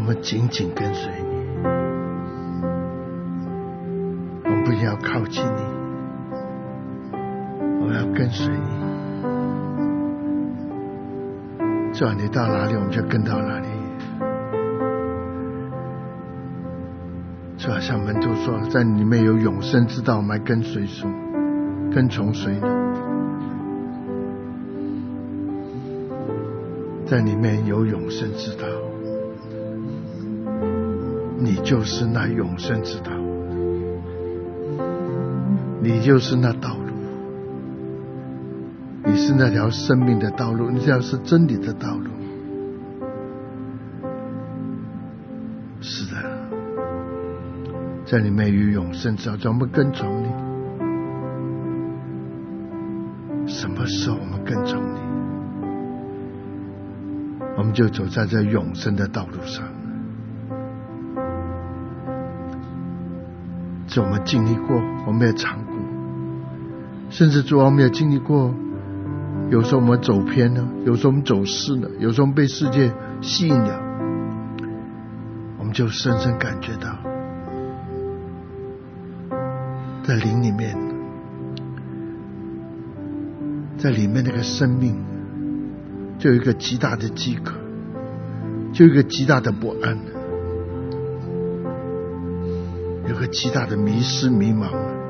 们紧紧跟随你，我们不要靠近你，我们要跟随你。主啊，你到哪里我们就跟到哪里。主啊，像门徒说，在你里面有永生之道，我们来跟随主，跟从随你。在里面有永生之道，你就是那永生之道，你就是那道路，你是那条生命的道路，你这条是真理的道路。是的，在里面有永生之道，叫我们跟从你。什么时候我们跟从你，我们就走在这永生的道路上。这我们经历过，我们也尝过，甚至主啊，我们也经历过，有时候我们走偏了，有时候我们走失了，有时候我们被世界吸引了，我们就深深感觉到，在灵里面，在里面那个生命就有一个极大的饥渴，就有一个极大的不安，有个极大的迷失迷茫。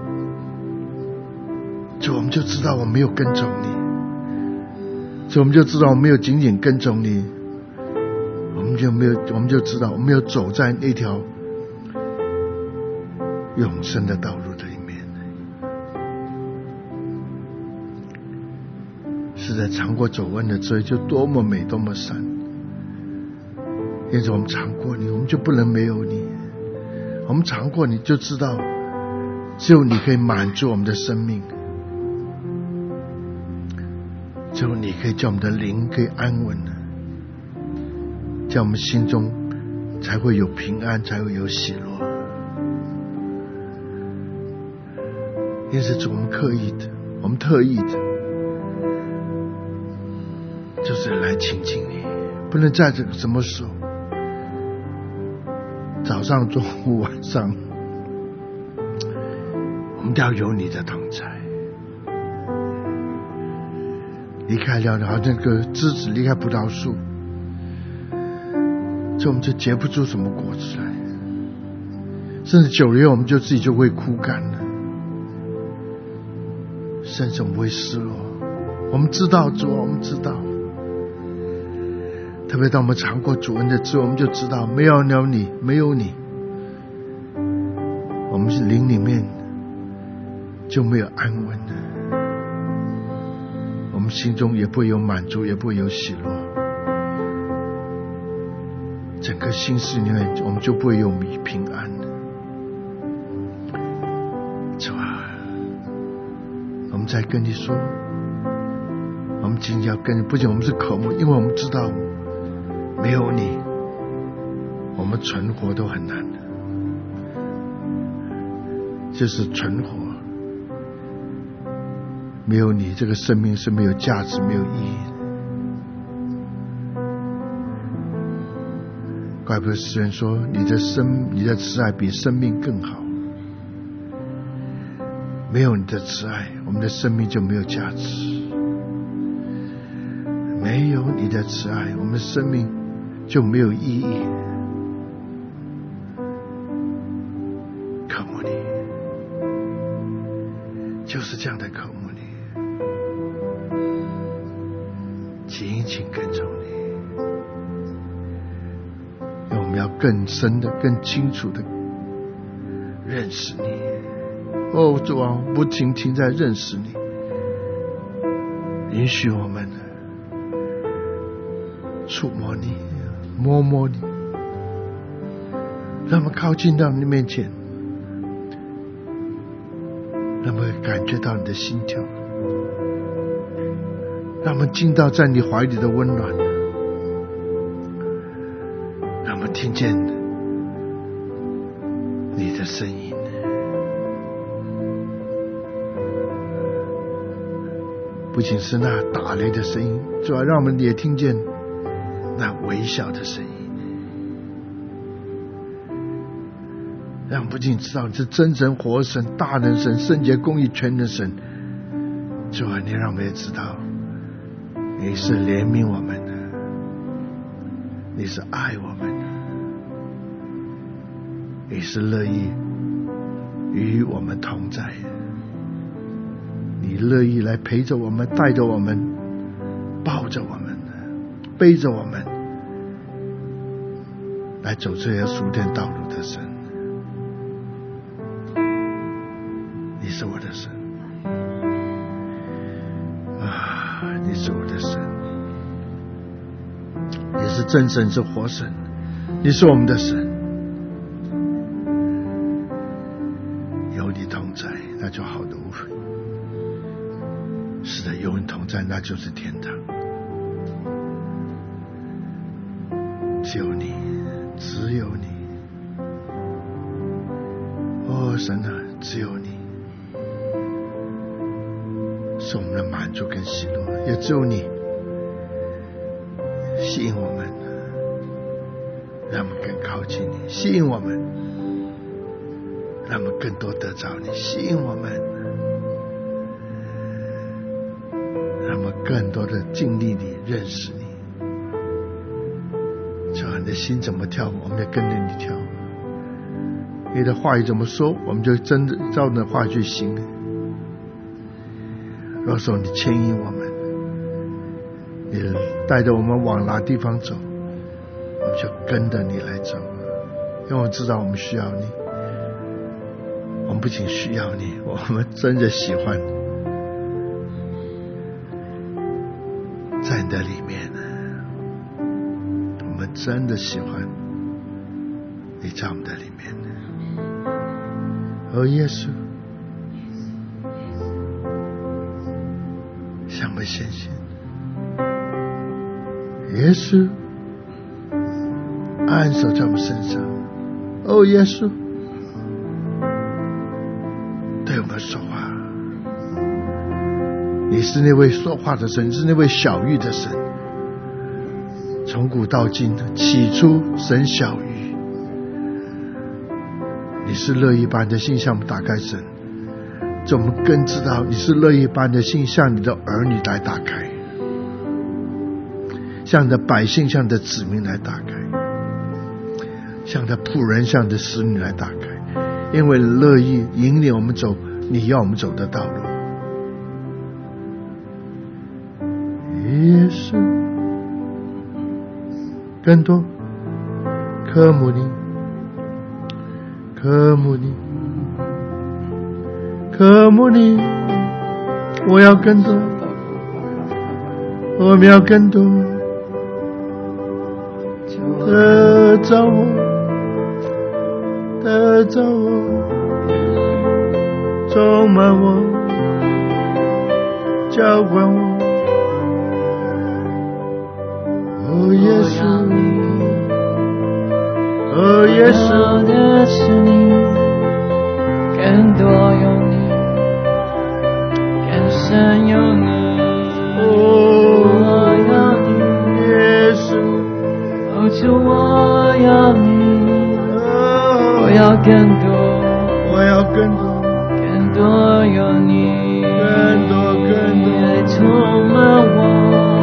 所以我们就知道我没有跟从你，所以我们就知道我没有紧紧跟从你，我们就知道我们没有走在那条永生的道路的里面。是在尝过走弯的罪就多么美多么善，因此我们尝过你，我们就不能没有你。我们尝过你就知道只有你可以满足我们的生命，只有你可以叫我们的灵可以安稳的，叫我们心中才会有平安，才会有喜乐。因此我们刻意的，我们特意的，就是来亲近你。不能在这个什么时候，早上中午晚上，我们都要有你的同在。离开了好像那个枝子离开葡萄树，所以我们就结不出什么果子来，甚至久了以后我们就自己就会枯干了，甚至我们会失落。我们知道主，我们知道，特别当我们尝过主恩的滋味，我们就知道没有你，没有你，我们是灵里面就没有安稳的，我们心中也不会有满足，也不会有喜乐，整个心事里面我们就不会有平安的。主啊，我们在跟你说，我们今天要跟你，不仅我们是渴慕，因为我们知道没有你我们存活都很难的，就是存活，没有你这个生命是没有价值没有意义的。怪不得诗人说你的慈爱比生命更好，没有你的慈爱，我们的生命就没有价值，没有你的慈爱，我们的生命就没有意义。渴慕你，就是这样的渴慕你，紧紧跟从你，因为我们要更深的更清楚的认识你。哦，主啊，不仅停在认识你，允许我们触摸你，摸摸你，让我们靠近到你面前，让我们感觉到你的心跳，让我们进到在你怀里的温暖，让我们听见你的声音，不仅是那打雷的声音，主要让我们也听见那微笑的声音， 让我们不仅知道你是真神活神大能神圣洁公义全能神，主啊，你让我们也知道你是怜悯我们的，你是爱我们的，你是乐意与我们同在的，你乐意来陪着我们，带着我们，抱着我们，背着我们来走这些属天道路的神。你是我的神啊，你是我的神，你是真神，是活神，你是我们的神。有你同在，那就好的无非。是的，有你同在，那就是天堂。只有你，只有你。哦，神啊，只有你是我们的满足跟喜乐，也只有你吸引我们，让我们更靠近你，吸引我们，让我们更多得着你，吸引我们，让我们更多的经历你，认识你。只要你的心怎么跳，我们也跟着你跳。你的话语怎么说，我们就真的照你的话去行。若说你牵引我们，你带着我们往哪地方走，我们就跟着你来走，因为我知道我们需要你。我们不仅需要你，我们真的喜欢你，在你的里面，我们真的喜欢你在我们的里面。哦，耶稣，向我们显现。耶稣，按手在我们身上。哦，耶稣，对我们说话。你是那位说话的神，是那位晓谕的神。从古到今，起初神晓谕。你是乐意把你的心向我们打开，神，这我们更知道你是乐意把你的心向你的儿女来打开，向你的百姓，向你的子民来打开，向你的仆人，向你的使女来打开，因为乐意引领我们走你要我们走的道路。耶稣，更多科姆尼，科姆尼，科姆尼，我要更多，我们要更多，得着我，得着我，充满我，浇灌我。哦，耶稣，哦，耶稣的是你，更多有你，更深有你。哦，我要你，耶稣，哦，主，我要你，我要更多，我要更多，更多有你，更多更多，来充满我。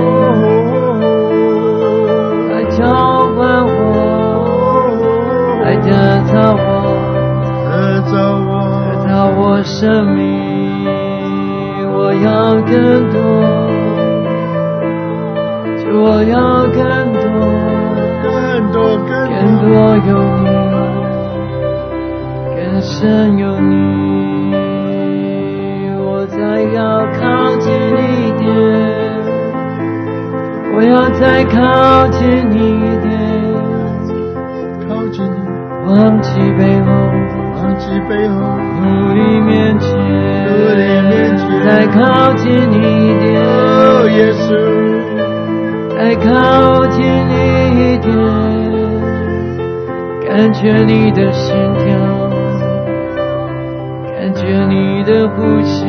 浇灌我，来得到我，得到我生命。我要更多，就我要更多，更多更多有你，更深有你。我再要靠近你一点，我要再靠近你一点，靠近你，忘记背后，忘记背后，努力面前，努力面前，再靠近你一点，哦，耶稣，再靠近你一点，感觉你的心跳，感觉你的呼吸，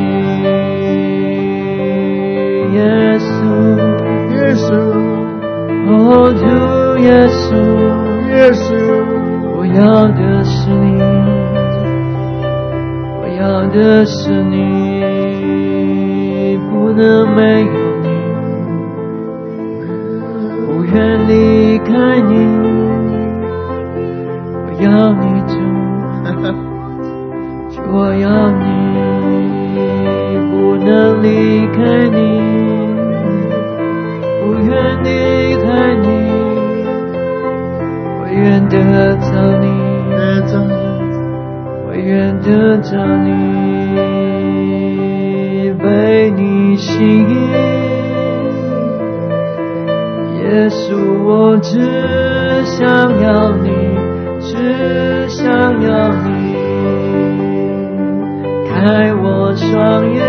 耶稣。耶稣，哦，主耶稣，耶稣，我要的是你， 的是你，不能没有你，不愿离开你，我要你主，我要你，不能离开你，不愿离开你，我愿得着你，我愿得着你，被你吸引，耶稣，我只想要你，只想要你，开我双眼，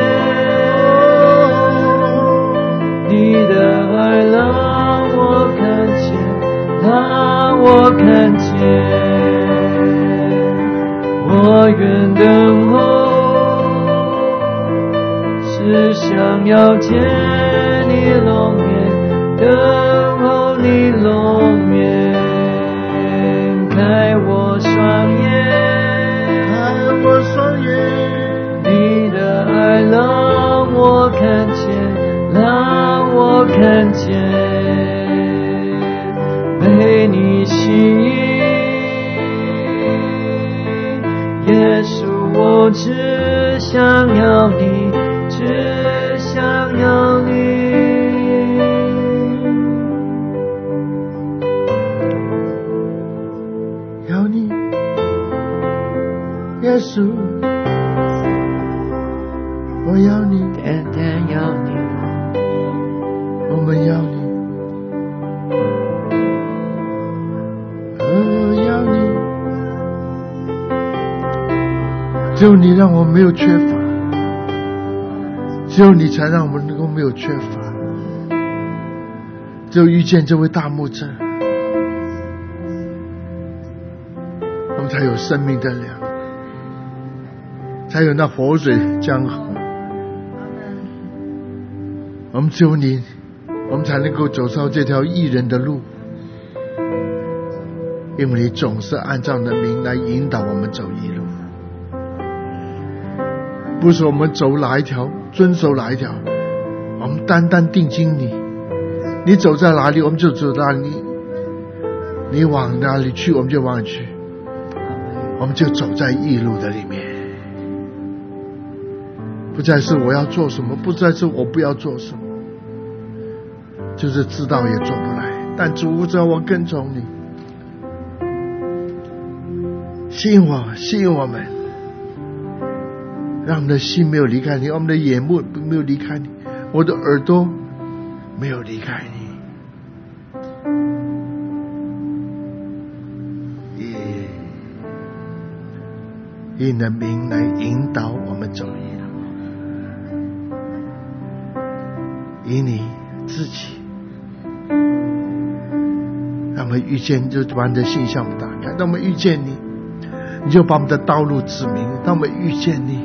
你的爱让我看见，让我看见，我愿等候，只想要见你容颜，等候你容颜，开我双眼，开我双眼，你的爱让我看见，让我看见，被你吸引，耶稣，我只想要你，只想要你。 要你，耶稣，我要你， 单单要你， 我们要你，我要你，只有你让我没有缺乏，只有你才让我们能够没有缺乏，只有遇见这位大牧者，我们才有生命的粮，才有那活水江河。我们只有你，我们才能够走上这条义人的路，因为你总是按照你的名来引导我们走义路，不是我们走哪一条遵守哪一条，我们单单定睛你，你走在哪里我们就走哪里，你往哪里去我们就往哪里去，我们就走在义路的里面，不再是我要做什么，不再是我不要做什么，就是知道也做不来，但主只要我跟从你，吸引我们，让我们的心没有离开你，我们的眼目没有离开你，我的耳朵没有离开你，以你的名来引导我们走义路，以你自己让我们遇见，就把你的心向我们打开，当我们遇见你，你就把我们的道路指明，当我们遇见你，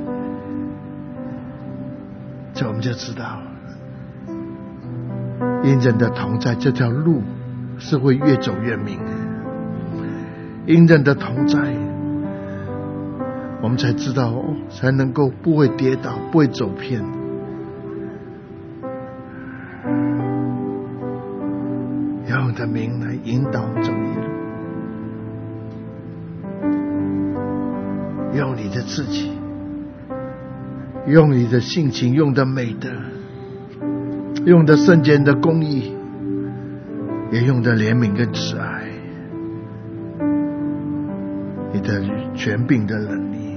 这我们就知道因人的同在，这条路是会越走越明，因人的同在我们才知道才能够不会跌倒，不会走偏，用你的名来引导走义路，用你的自己，用你的性情，用的美德，用的圣洁的公义，也用的怜悯跟慈爱，你的权柄的能力，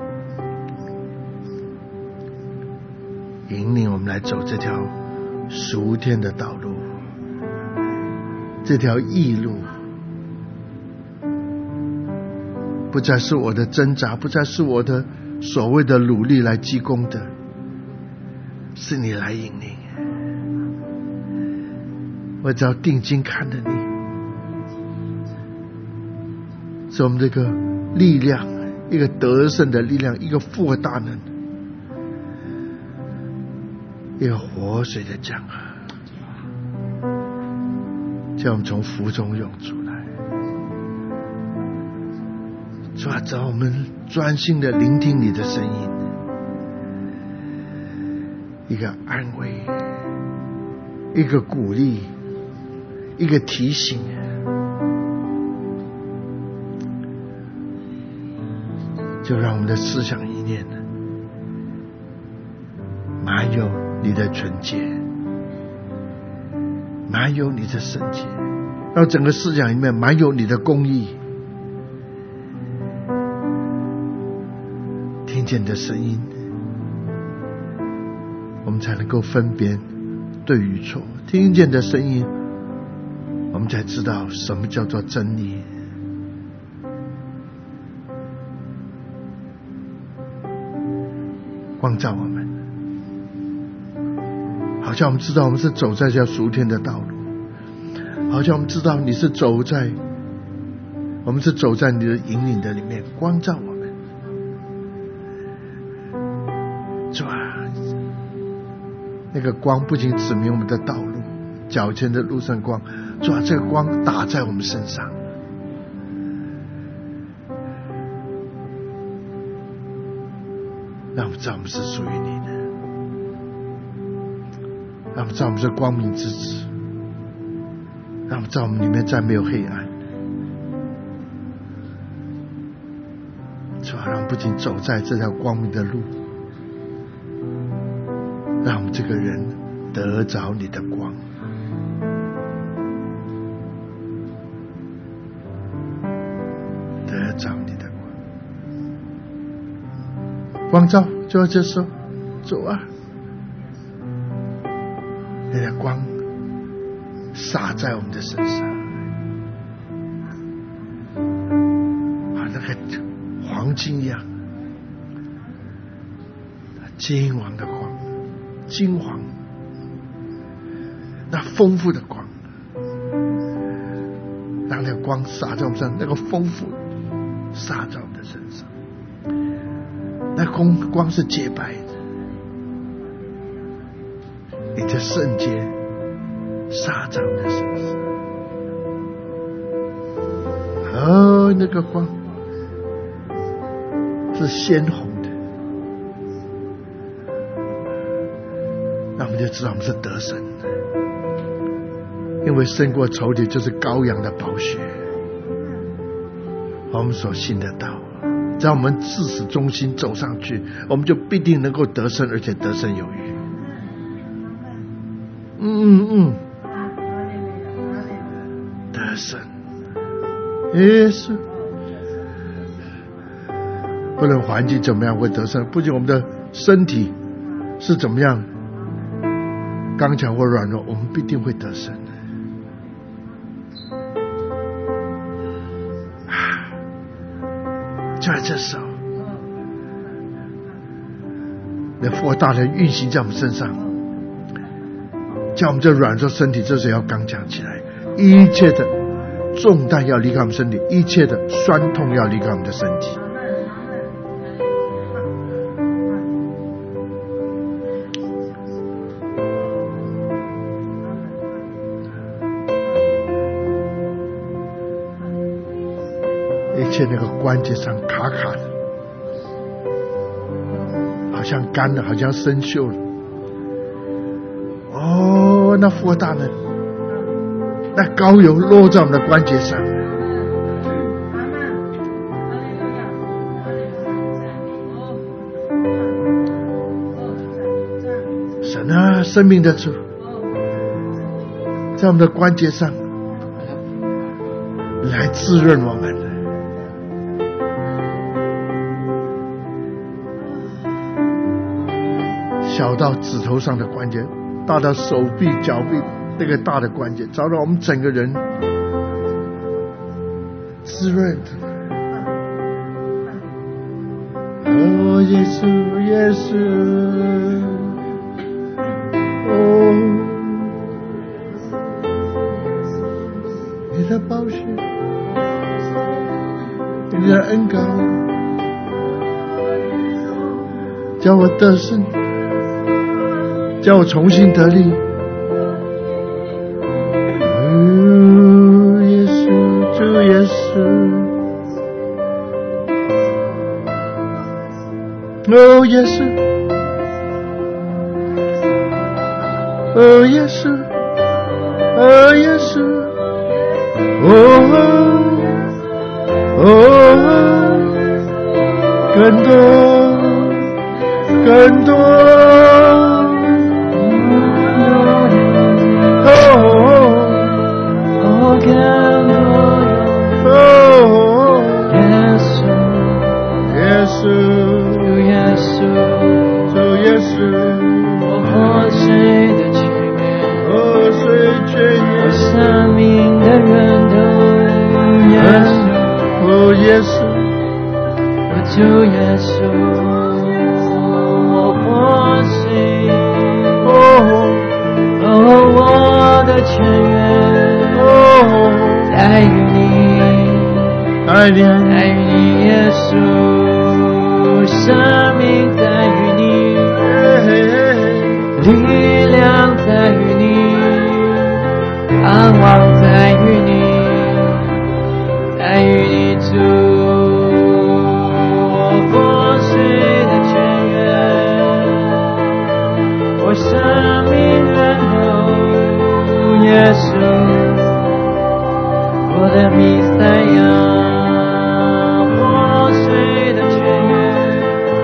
引领我们来走这条属天的道路，这条义路，不再是我的挣扎，不再是我的所谓的努力来积功的，是你来引领。我只要定睛看着你，是我们这个力量，一个得胜的力量，一个复活大能，一个活水的江河，叫我们从腹中涌出来， 主啊，让我们专心的聆听你的声音，一个安慰，一个鼓励，一个提醒，就让我们的思想意念满有你的纯洁，满有你的圣洁，让整个思想里面满有你的公义。听见你的声音，我们才能够分辨对与错。听见你的声音，我们才知道什么叫做真理。光照我们，好像我们知道我们是走在这条属天的道路，好像我们知道我们是走在你的引领的里面。光照我们，主啊，那个光不仅指明我们的道路，脚前的路上光，主啊，这个光打在我们身上，让我们知道我们是属于你的，让我们知道我们是光明之子，让我们知道我们里面再没有黑暗。主啊，让我们不仅走在这条光明的路，让我们这个人得着你的光，得着你的光。光照就在这时候，走啊，那个光洒在我们的身上，好像那个黄金一样，金黄的光，金黄，那丰富的光，让那个光洒在我们身上，那个丰富洒在我们的身上，那光是洁白的，你的圣洁洒在我们的身上。哦，那个光是鲜红的，那我们就知道我们是得胜的，因为胜过仇敌就是羔羊的宝血，我们所信的道，只要我们自始忠心走上去，我们就必定能够得胜，而且得胜有余。得胜，耶稣，不论环境怎么样会得胜，不仅我们的身体是怎么样刚强或软弱，我们必定会得胜的。就在这时候，那复活大能运行在我们身上，叫我们这软弱身体这时候要刚强起来，一切的重担要离开我们身体，一切的酸痛要离开我们的身体。一切那个关节上卡卡的，好像干了，好像生锈了。哦，那复活大能，那膏油落在我们的关节上。神啊，生命的主，在我们的关节上来滋润我们。小到指头上的关节，大到手臂、脚臂那个大的关节，找到我们整个人滋润。哦，耶稣，耶稣，哦，你的宝血，你的恩膏，叫我得胜，叫我重新得力。哦，耶稣，主耶稣， 耶稣，哦耶稣，哦耶稣，更多，更多， 主耶稣，我活水，我的泉源，在于你，在于你耶稣，生命在于你，力量在于你，盼望在于你，在于你主。生命源头，耶稣，我的弥赛亚，活水的泉源，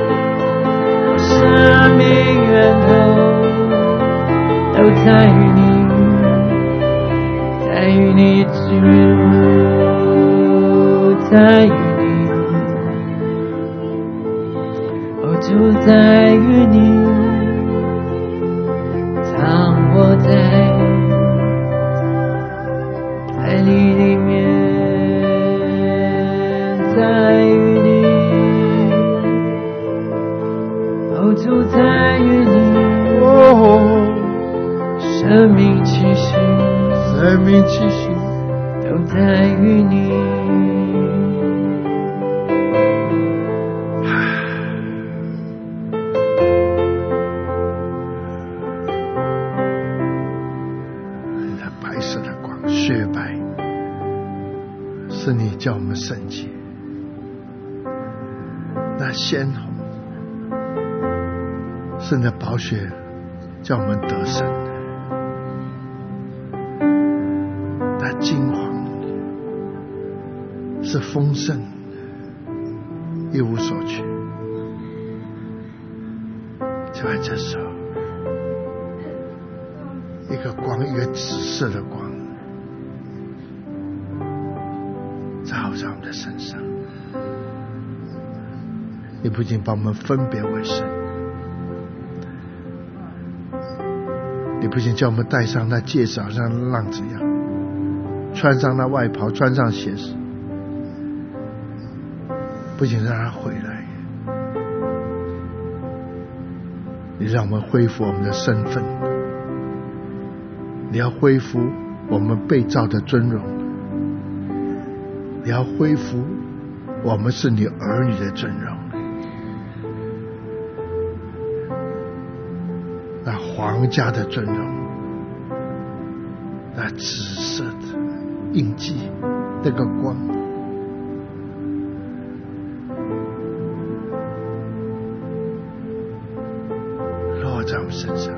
生命源头都在于你，在于你主，在于你，哦，主在于你。我在爱你里面，在于你，哦，主在于你，生命气息，生命气息都在于你。 是你叫我们圣洁，那鲜红是你的宝血叫我们得胜，那金黄是丰盛一无所缺。就在这时候，一个光，一个紫色的光照在我们的身上，你不仅把我们分别为圣，你不仅叫我们戴上那戒指，好像浪子一样，穿上那外袍，穿上鞋子，不仅让他回来，你让我们恢复我们的身份，你要恢复我们被造的尊荣，你要恢复我们是你儿女的尊荣。那皇家的尊荣，那紫色的印记，那个光，落在我们身上，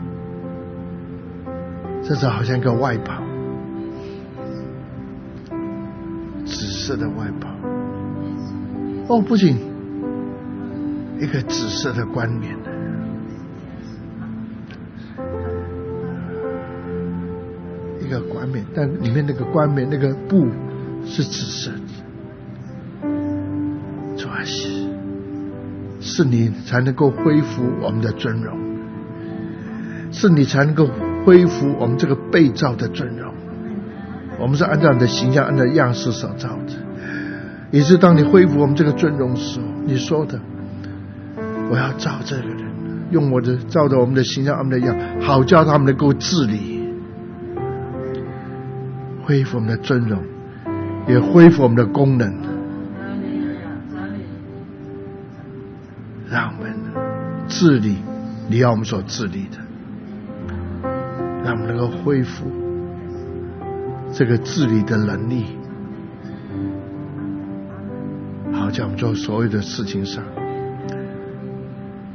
这就好像一个外袍，紫色的外袍。哦，不仅一个紫色的冠冕，一个冠冕，但里面那个冠冕那个布是紫色的。主啊，是你才能够恢复我们的尊荣，是你才能够恢复我们这个被造的尊荣。我们是按照你的形象，按照样式所造的，也是当你恢复我们这个尊荣的时候，你说的，我要造这个人，用我的照着我们的形象，按照样，好叫他们能够治理，恢复我们的尊荣，也恢复我们的功能，让我们治理你要我们所治理的，让我们能够恢复这个治理的能力，好叫我们做所有的事情上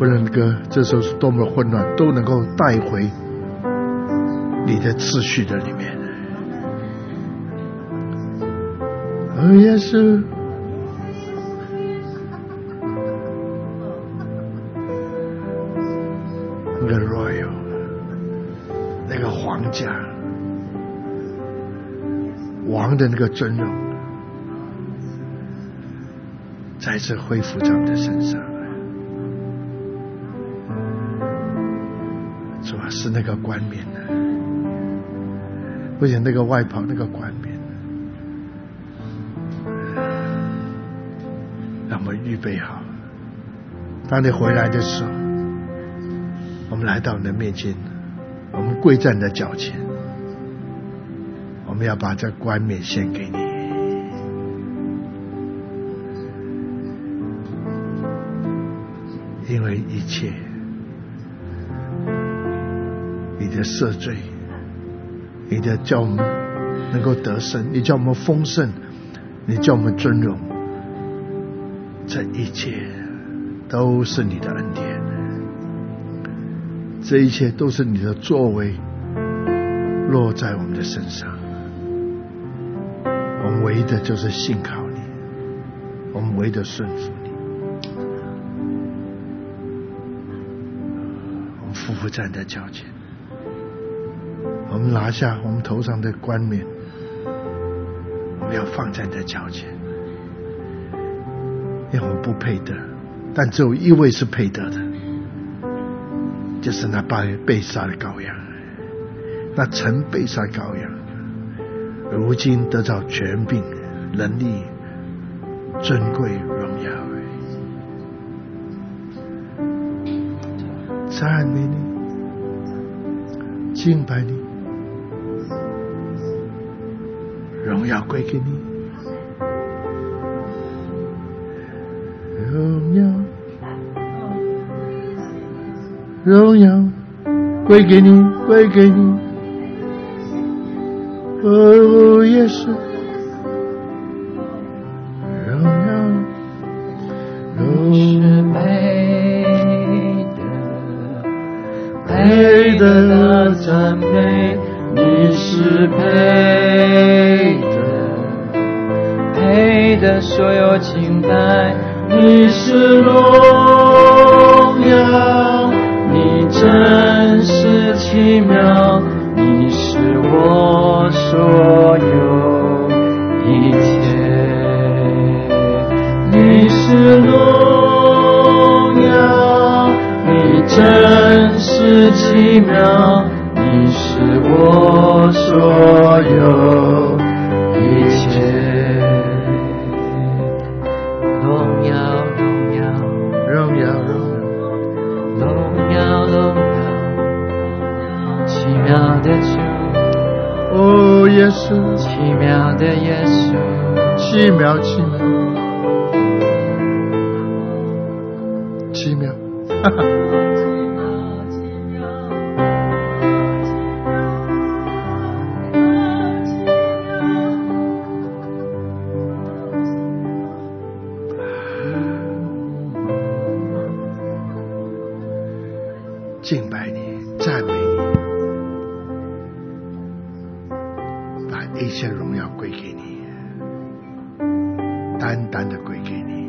不论这时候是多么混乱，都能够带回你的秩序的里面。哦，耶稣，那个 royal， 那个皇家王的那个尊荣，再次恢复在我们的身上。主啊，是那个冠冕的，不仅那个外袍那个冠冕，让我们预备好，当你回来的时候，我们来到你的面前，我们跪在你的脚前，我们要把这冠冕献给你。因为一切你的赦罪，你的叫我们能够得胜，你叫我们丰盛，你叫我们尊荣，这一切都是你的恩典，这一切都是你的作为落在我们的身上。我们唯一的就是信靠你，我们唯一的顺服你。我们匍匐在你的脚前，我们拿下我们头上的冠冕，我们要放在你的脚前，因为我们不配得，但只有一位是配得的，就是那被杀的羔羊，那曾被杀的羔羊，如今得到权柄、能力、尊贵、荣耀。赞美你，敬拜你，荣耀归给你，荣耀，荣耀归给你，归给你。哦，耶稣，荣耀， 是配的赞美，你是配的所有敬拜，你是荣耀，你真是奇妙，你是我所有一切，你是荣耀，你真是奇妙，你是我所有一切。荣耀，荣耀， 荣耀， 荣耀，荣耀，奇妙的主， 哦，耶稣， 奇妙的耶稣， 奇妙，奇妙，奇妙，哈哈。敬拜你，赞美你，把一切荣耀归给你，单单的归给你。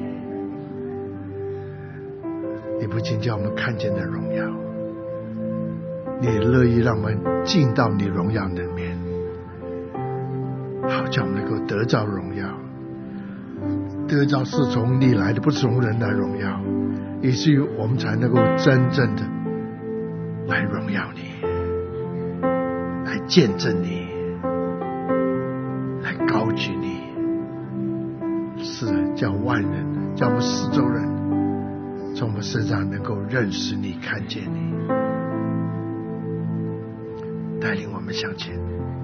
你不仅叫我们看见的荣耀，你也乐意让我们进到你荣耀里面，好叫我们能够得着荣耀，得着是从你来的，不是从人来荣耀，以至于我们才能够真正的来荣耀你，来见证你，来高举你，是叫万人，叫我们四周人从我们身上能够认识你，看见你，带领我们向前，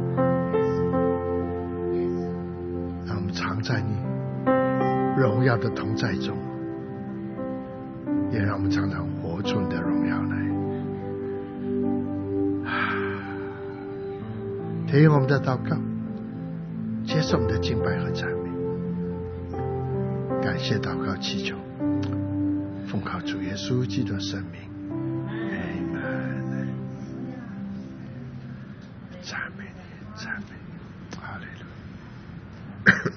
让我们常在你荣耀的同在中，也让我们常常活出你的荣耀来。听我们的祷告，接受我们的敬拜和赞美，感谢祷告祈求奉靠主耶稣基督的圣名。赞美你，赞美你，哈利路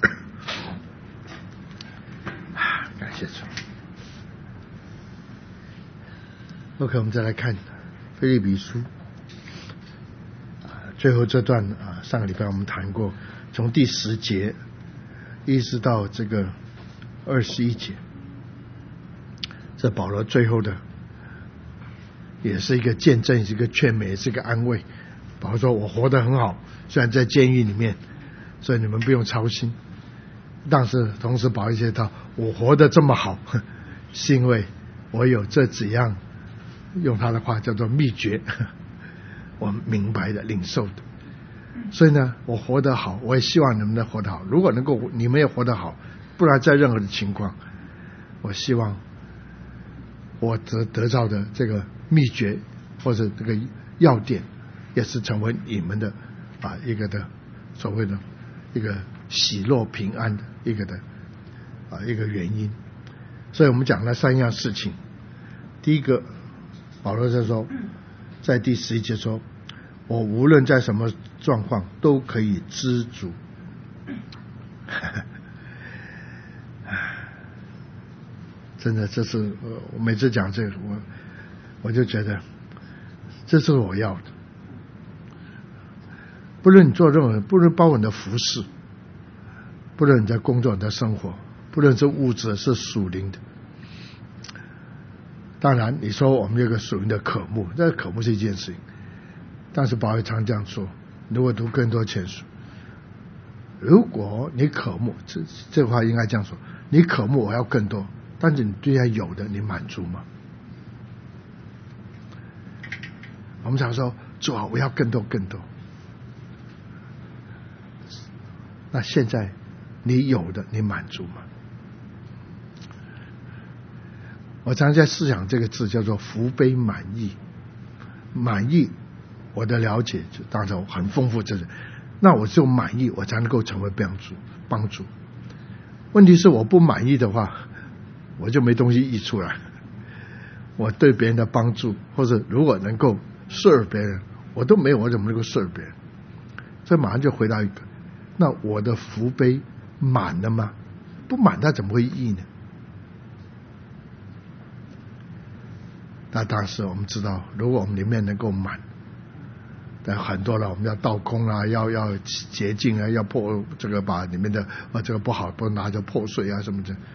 亚！感谢主。OK， 我们再来看腓立比书最后这段上个礼拜我们谈过，从第10节一直到这个21节，这保罗最后的也是一个见证，也是一个劝美，也是一个安慰。保罗说我活得很好，虽然在监狱里面，所以你们不用操心。但是同时保罗提到我活得这么好，是因为我有这几样，用他的话叫做秘诀，我明白的领受的。所以呢，我活得好，我也希望你们能活得好。如果能够你们也活得好，不然在任何的情况，我希望我得到的这个秘诀或者这个要点，也是成为你们的一个的所谓的一个喜乐平安的一个的一个原因。所以我们讲了3样事情。第一个，保罗就说，在第11节说，我无论在什么状况都可以知足。真的，这是我每次讲这个，我就觉得这是我要的。不论你做任何，不论包括你的服饰，不论你在工作、你的生活，不论是物质是属灵的。当然你说我们有个属灵的渴慕，这渴慕是一件事情，但是保罗常这样说，如果读更多前书，如果你渴慕，这话应该这样说，你渴慕我要更多，但是你对他有的你满足吗？我们常说主啊，我要更多更多。那现在你有的你满足吗？我常在思想这个字叫做福杯满溢。满溢我的了解就当然很丰富，这个那我只有满意我才能够成为帮助。问题是我不满意的话，我就没东西溢出来。我对别人的帮助，或者如果能够serve别人，我都没有，我怎么能够serve别人？所以马上就回到一个，那我的福杯满了吗？不满它怎么会溢呢？那当时我们知道，如果我们里面能够满，但很多了，我们要倒空啊，要洁净啊，要破这个把里面的这个不好不拿着破碎啊什么的。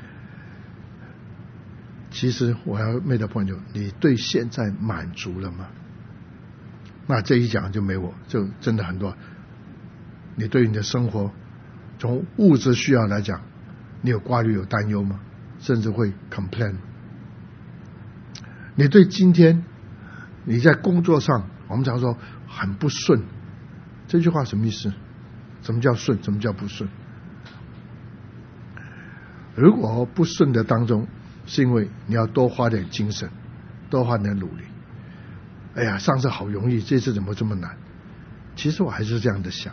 其实我要make的point就，你对现在满足了吗？那这一讲就没我，就真的很多。你对你的生活，从物质需要来讲，你有挂虑有担忧吗？甚至会 complain。你对今天你在工作上，我们常说很不顺，这句话什么意思？什么叫顺？什么叫不顺？如果不顺的当中，是因为你要多花点精神，多花点努力。哎呀，上次好容易，这次怎么这么难？其实我还是这样的想，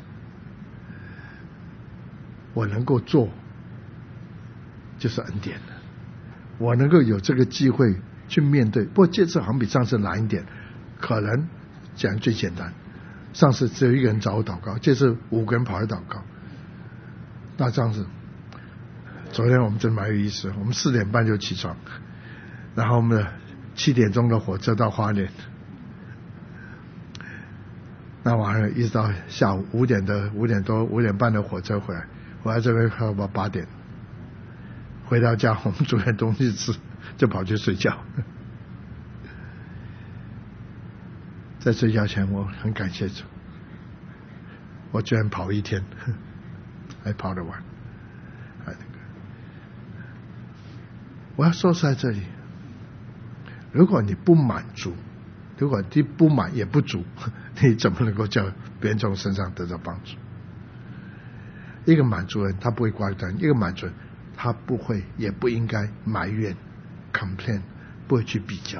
我能够做就是恩典了，我能够有这个机会去面对。不过这次好像比上次难一点，可能讲最简单，上次只有一个人找我祷告，这次5个人跑来祷告。那这样子，昨天我们真蛮有意思，我们4点半就起床，然后我们7点钟的火车到花莲，那晚上一直到下午5点多5点半的火车回来，回来这边快要8点，回到家我们煮点东西吃，就跑去睡觉。在睡觉前我很感谢主，我居然跑1天，还跑得完。我要说在这里，如果你不满足，如果你不满也不足，你怎么能够叫别人从身上得到帮助？一个满足人他不会挂单，一个满足人他不会也不应该埋怨 complain， 不会去比较。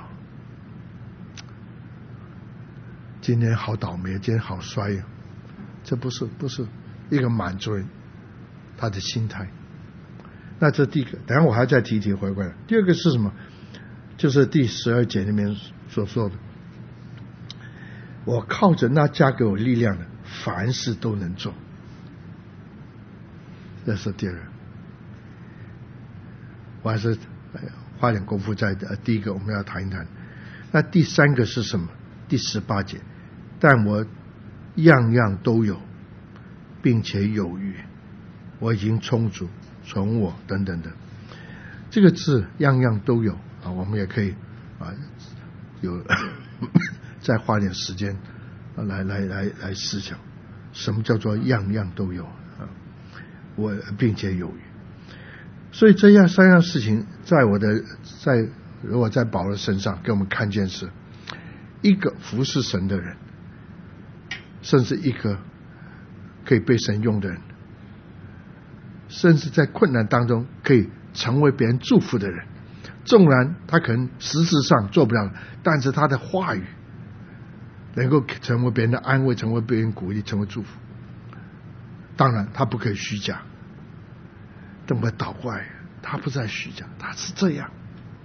今天好倒霉，今天好衰呀，这不是一个满足人他的心态。那这第一个，等一下我还再提回来。第二个是什么？ 就是第12节里面所说的，我靠着那加给我力量的，凡事都能做。这是第二个。我还是花点功夫在第一个我们要谈一谈。那第三个是什么？第18节，但我样样都有，并且有余，我已经充足，从我等等的。这个字样样都有啊，我们也可以有再花点时间来思想，什么叫做样样都有啊？我并且有余。所以这样三样事情，如果在保罗身上给我们看见是一个服侍神的人，甚至一个可以被神用的人，甚至在困难当中可以成为别人祝福的人。纵然他可能实质上做不了，但是他的话语能够成为别人的安慰，成为别人鼓励，成为祝福。当然他不可以虚假，这么倒过来，他不再虚假，他是这样。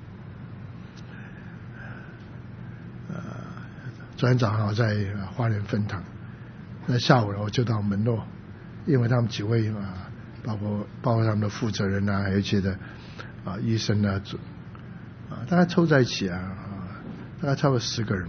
昨天早上在花莲分堂，那下午我就到门诺，因为他们几位包括他们的负责人还有一些的医生大概凑在一起大概差不多10个人。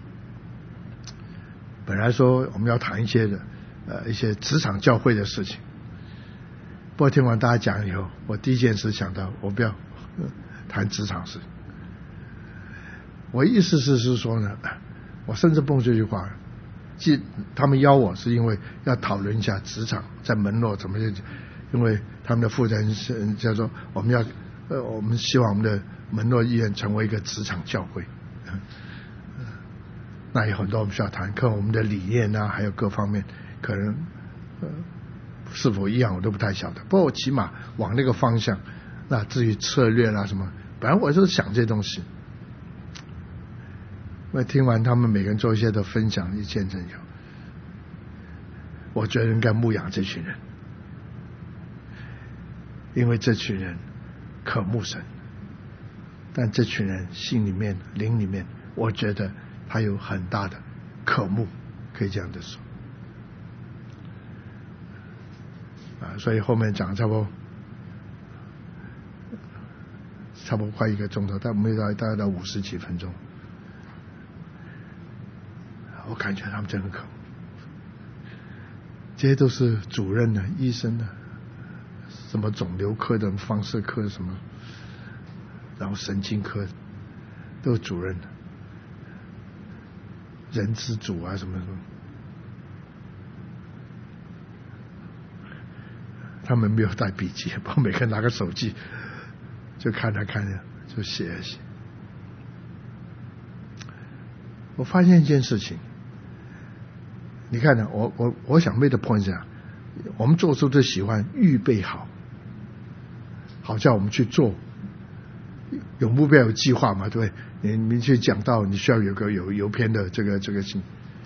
本来说我们要谈一些职场教会的事情，不过听完大家讲以后，我第一件事想到我不要谈职场事。我意思是说呢，我甚至蹦这句话，他们邀我是因为要讨论一下职场在门诺怎么，因为他们的负责人叫做我们希望我们的门诺医院成为一个职场教会。那有很多我们需要谈，看我们的理念还有各方面可能是否一样我都不太晓得，不过我起码往那个方向。那至于策略什么，本来我就是想这些东西。我听完他们每个人做一些的分享与见证以后，我觉得应该牧养这群人，因为这群人渴慕神，但这群人心里面灵里面，我觉得他有很大的渴慕，可以这样的说所以后面讲差不多快1个钟头，但没有大概到50几分钟。我感觉他们真渴慕，这些都是主任医生什么肿瘤科的、放射科什么，然后神经科都是主任人之主什么什么。他们没有带笔记，不过每个人拿个手机就看着就写一写。我发现一件事情，你看呢，我想make的 point 是这样，我们做事都喜欢预备好叫我们去做，有目标有计划嘛，对不对？你明确讲到你需要有个邮篇的这个信。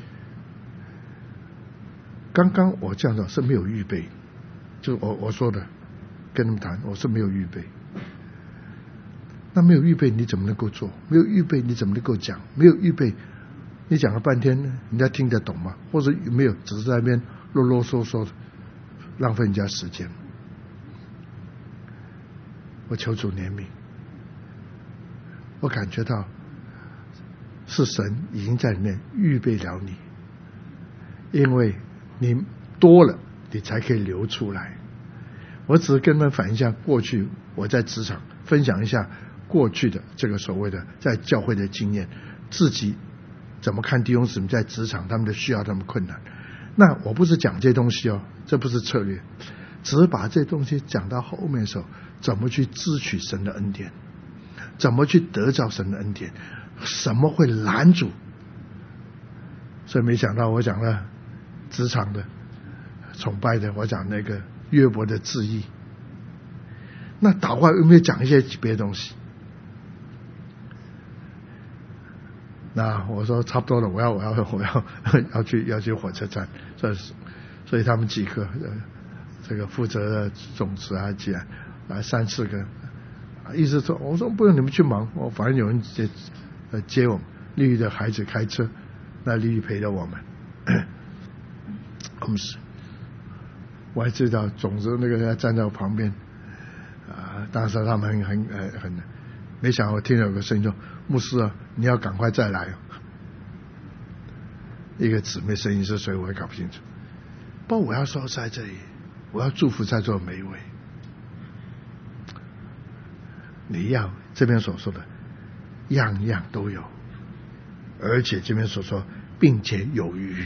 刚刚我这样讲是没有预备，就我说的跟他们谈，我是没有预备。那没有预备你怎么能够做？没有预备你怎么能够讲？没有预备你讲了半天人家听得懂吗？或者没有，只是在那边啰啰嗦嗦的浪费人家时间。我求主怜悯，我感觉到是神已经在里面预备了你，因为你多了你才可以流出来。我只是跟他们反映一下过去我在职场分享一下过去的这个所谓的在教会的经验，自己怎么看弟兄姊妹在职场他们的需要他们困难。那我不是讲这些东西这不是策略，只是把这东西讲到后面的时候，怎么去支取神的恩典，怎么去得着神的恩典，什么会拦阻。所以没想到我讲了职场的崇拜的，我讲那个约伯的质疑，那倒过来有没有讲一些别的东西？那我说差不多了，我要去火车站，所以他们几个这个负责的总辞几3-4个意思说，我说不用你们去忙，反正有人接我们。丽丽的孩子开车，那丽丽陪着我们。我还知道总之那个人站在我旁边，当时他们很没想到我听到有个声音说：“牧师啊，你要赶快再来哦。”一个姊妹声音是谁我也搞不清楚。不过我要说在这里，我要祝福在座每一位，你要这边所说的样样都有，而且这边所说并且有余。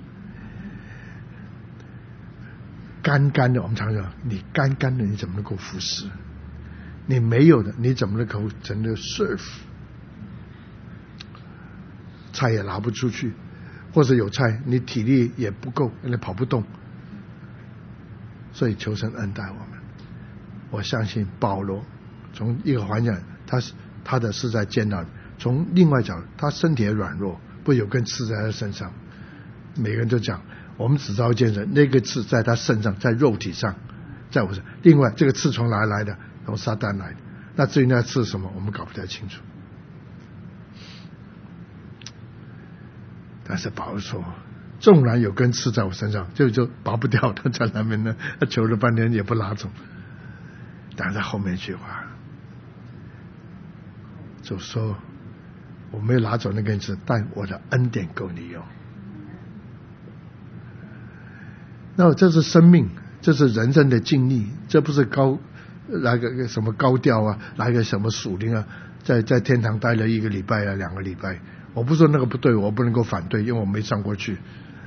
干干的，我们常讲，你干干的，你怎么能够服侍？你没有的，你怎么能够真的 serve？ 菜也拿不出去，或者有菜，你体力也不够，你跑不动。所以求神恩待我们。我相信保罗从一个环境，他的是在艰难；从另外角，他身体也软弱，不有根刺在他身上。每个人都讲。我们只知道一件事，那个刺在他身上，在肉体上，在我身。另外，这个刺从哪来的？从撒旦来的。那至于那刺是什么，我们搞不太清楚。但是保罗说，纵然有根刺在我身上，就拔不掉，他在那边呢，他求了半天也不拿走。但是后面一句话就说，我没有拿走那根刺，但我的恩典够你用。那这是生命，这是人生的经历，这不是来个什么高调啊，来个什么属灵啊，在天堂待了1个礼拜啊2个礼拜。我不说那个不对，我不能够反对，因为我没上过去。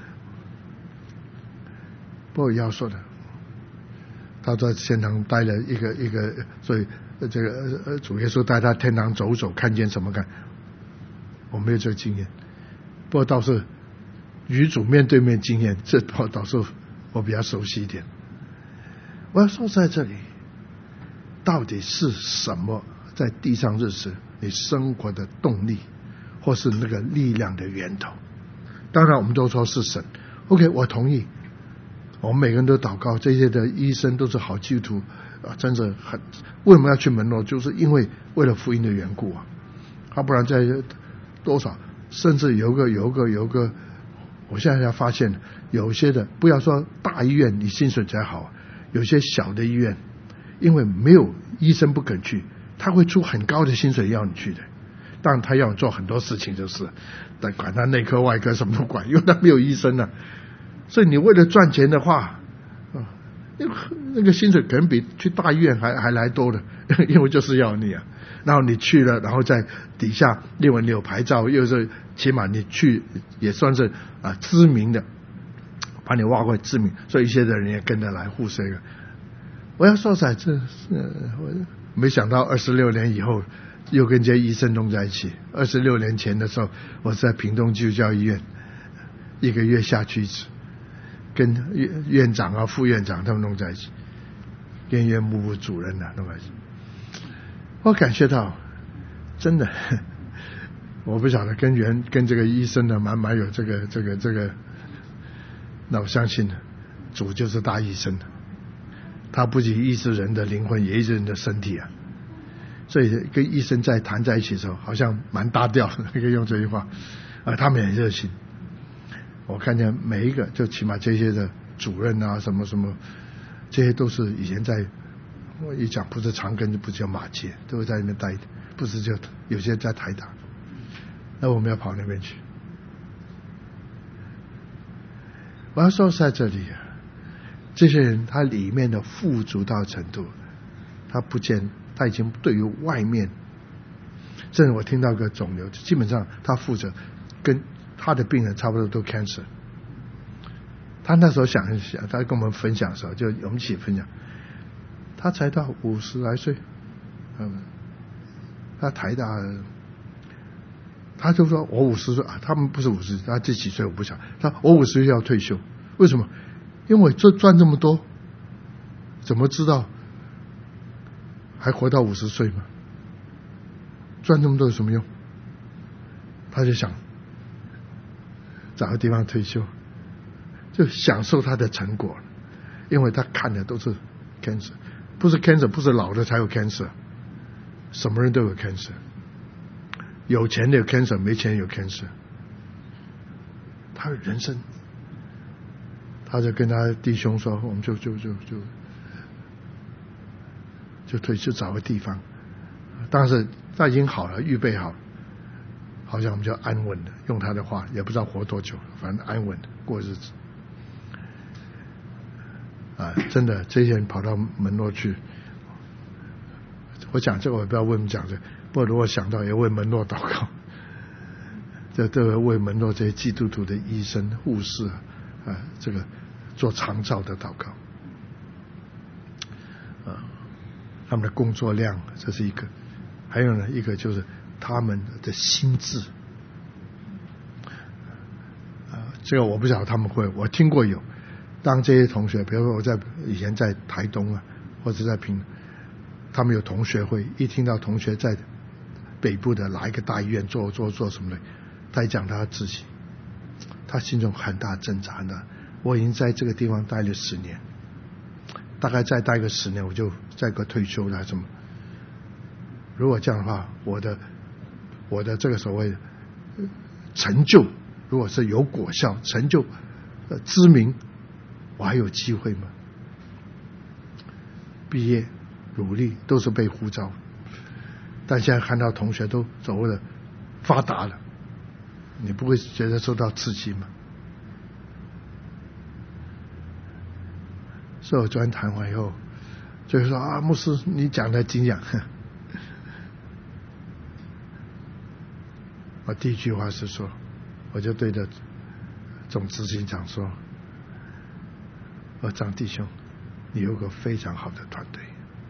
不过要说的，他在天堂待了一个，所以这个主耶稣带他天堂走走，看见什么看？我没有这个经验，不过倒是与主面对面经验，这倒是我比较熟悉一点。我要说在这里，到底是什么在地上日子你生活的动力，或是那个力量的源头？当然我们都说是神 OK， 我同意，我们每个人都祷告，这些的医生都是好基督徒真是很，为什么要去门罗？就是因为为了福音的缘故啊，不然在多少，甚至有个我现在才发现，有些的不要说大医院你薪水才好，有些小的医院，因为没有医生不肯去，他会出很高的薪水要你去的。当然他要你做很多事情，就是但管他内科外科什么都管，因为他没有医生啊。所以你为了赚钱的话那个薪水可能比去大医院还来多的，因为就是要你啊。然后你去了，然后在底下因为你有牌照，又是起码你去也算是知名的，把你挖过来知名，所以一些的人也跟着来护这个。我要说在这我没想到26年以后又跟这些医生弄在一起。26年前的时候，我在屏东基督教医院1个月下去一次，跟院长啊副院长他们弄在一起，跟院牧部主任啊弄在一起。我感觉到真的，我不晓得跟这个医生呢蛮有这个，那我相信主就是大医生，他不仅医治人的灵魂，也医治人的身体啊。所以跟医生在谈在一起的时候，好像蛮搭调的，可以用这句话他们很热心。我看见每一个，就起码这些的主任啊，什么什么，这些都是以前在，我一讲不是长庚就不叫马街，都在那边待的，不是就有些在台大，那我们要跑那边去。我要说在这里这些人他里面的富足到程度，他已经对于外面，甚至我听到个肿瘤，基本上他负责跟他的病人差不多都 cancer。 他那时候想一想，他跟我们分享的时候，就我们一起分享，他才到50来岁，他台大，他就说我50岁他们不是50，他这几岁我不想，他我50岁要退休，为什么？因为我赚这么多，怎么知道还活到50岁吗？赚这么多有什么用？他就想找个地方退休，就享受他的成果，因为他看的都是 cancer， 不是 cancer， 不是老的才有 cancer， 什么人都有 cancer， 有钱的有 cancer， 没钱有 cancer。他有人生，他就跟他弟兄说，我们就退去找个地方。但是他已经好了，预备好了，好像我们就安稳的，用他的话，也不知道活多久，反正安稳的过日子。真的，这些人跑到门诺去，我讲这个我也不知道为什么讲这个，不过如果想到也为门诺祷告，这为门诺这些基督徒的医生、护士这个做长照的祷告。他们的工作量，这是一个。还有呢，一个就是他们的心智。这个我不晓得他们会，我听过有。当这些同学，比如说我以前在台东啊，或者在屏，他们有同学会，一听到同学在北部的哪一个大医院做什么的，他一讲他自己，他心中很大挣扎的。我已经在这个地方待了10年，大概再待个10年，我就再个退休了什么。如果这样的话，我的这个所谓成就，如果是有果效、成就、知名，我还有机会吗？毕业、努力都是被呼召，但现在看到同学都走了发达了，你不会觉得受到刺激吗？所以我昨天谈完以后，就说牧师，你讲的精讲。我第一句话是说，我就对着总执行长说，张弟兄，你有个非常好的团队，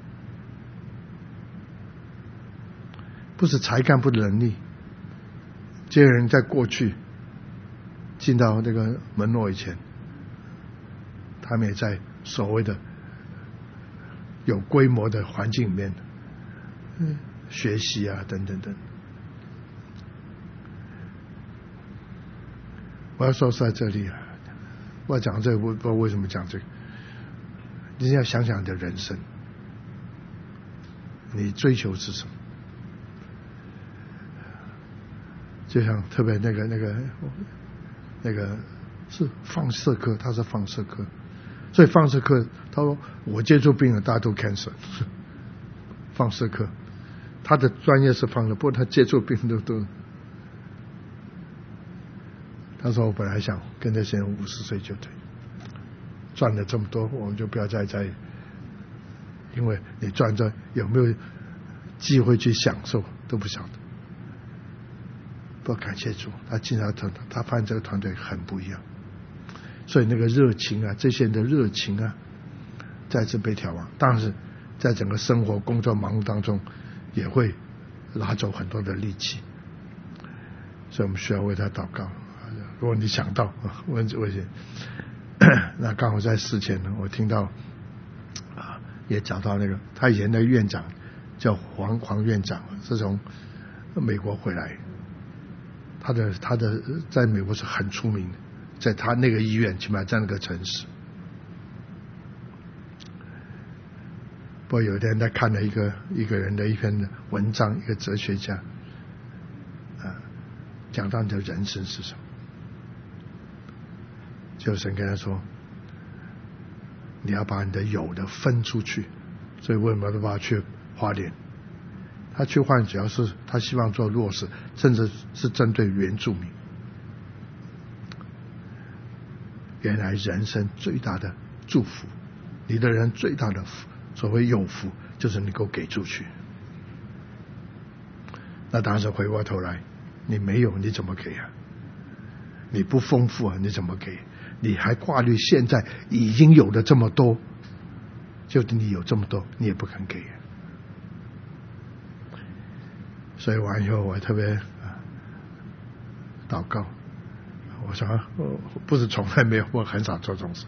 不是才干不能力，这些人在过去进到那个门诺以前，他们也在所谓的有规模的环境里面学习啊等等等。我要说是在这里我要讲这个，不知道为什么讲这个。你要想想你的人生，你追求是什么？就像特别那个是放射科，他是放射科，所以放射科他说我接触病人大家都 cancer， 放射科，他的专业是放射，不过他接触病人都。他说我本来想跟这些人50岁就退，赚了这么多，我们就不要再因为你赚这有没有机会去享受都不晓得。不过感谢主，他进来他发现这个团队很不一样，所以那个热情啊，这些人的热情啊，再次被挑旺。当然是在整个生活工作忙碌当中，也会拿走很多的力气，所以我们需要为他祷告。如果你想到问那刚好在事前呢，我听到也找到那个他以前的院长叫黄院长，是从美国回来，他的在美国是很出名的，在他那个医院起码在那个城市。不过有一天他看了一个人的一篇文章，一个哲学家讲到你的人生是什么，就神跟他说，你要把你的有的分出去。所以为什么都把他去花莲？他去花莲主要是他希望做弱势，甚至是针对原住民。原来人生最大的祝福，你的人最大的所谓有福，就是能够给出去。那当时回过头来，你没有你怎么给啊？你不丰富啊，你怎么给？你还挂虑现在已经有的这么多，就是你有这么多你也不肯给。所以完以后我特别祷告，我说不是从来没有，我很少做这种事。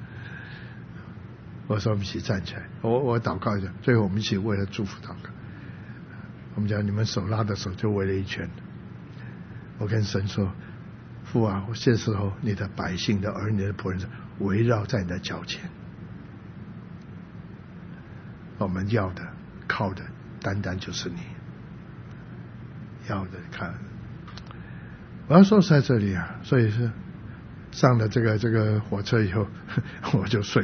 我说我们一起站起来，我祷告一下，最后我们一起为了祝福祷告。我们讲你们手拉的手就围了一圈，我跟神说，父啊，这时候你的百姓的儿女的仆人围绕在你的脚前，我们要的靠的单单就是你要的看。我要说是在这里啊，所以是上了这个火车以后我就睡了，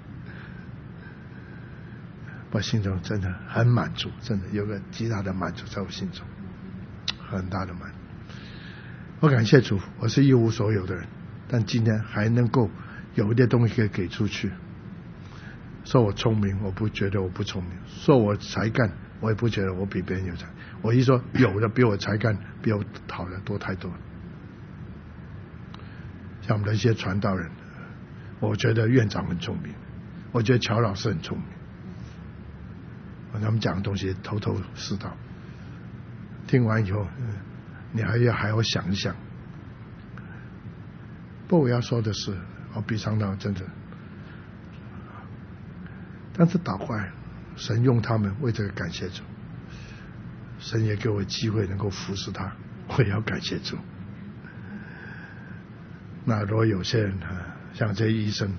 我心中真的很满足，真的有个极大的满足在我心中，很大的满足。我感谢主，我是一无所有的人，但今天还能够有一点东西可以给出去。说我聪明，我不觉得我不聪明；说我才干，我也不觉得我比别人有才。我一说有的比我才干，比我好的多太多了。像我们的一些传道人，我觉得院长很聪明，我觉得乔老师很聪明，他们讲的东西头头是道。听完以后，你还要想一想。不过我要说的是，我比上到真的，但是倒过来，神用他们为这个感谢主，神也给我机会能够服侍他，我也要感谢主。那如果有些人像这些医生，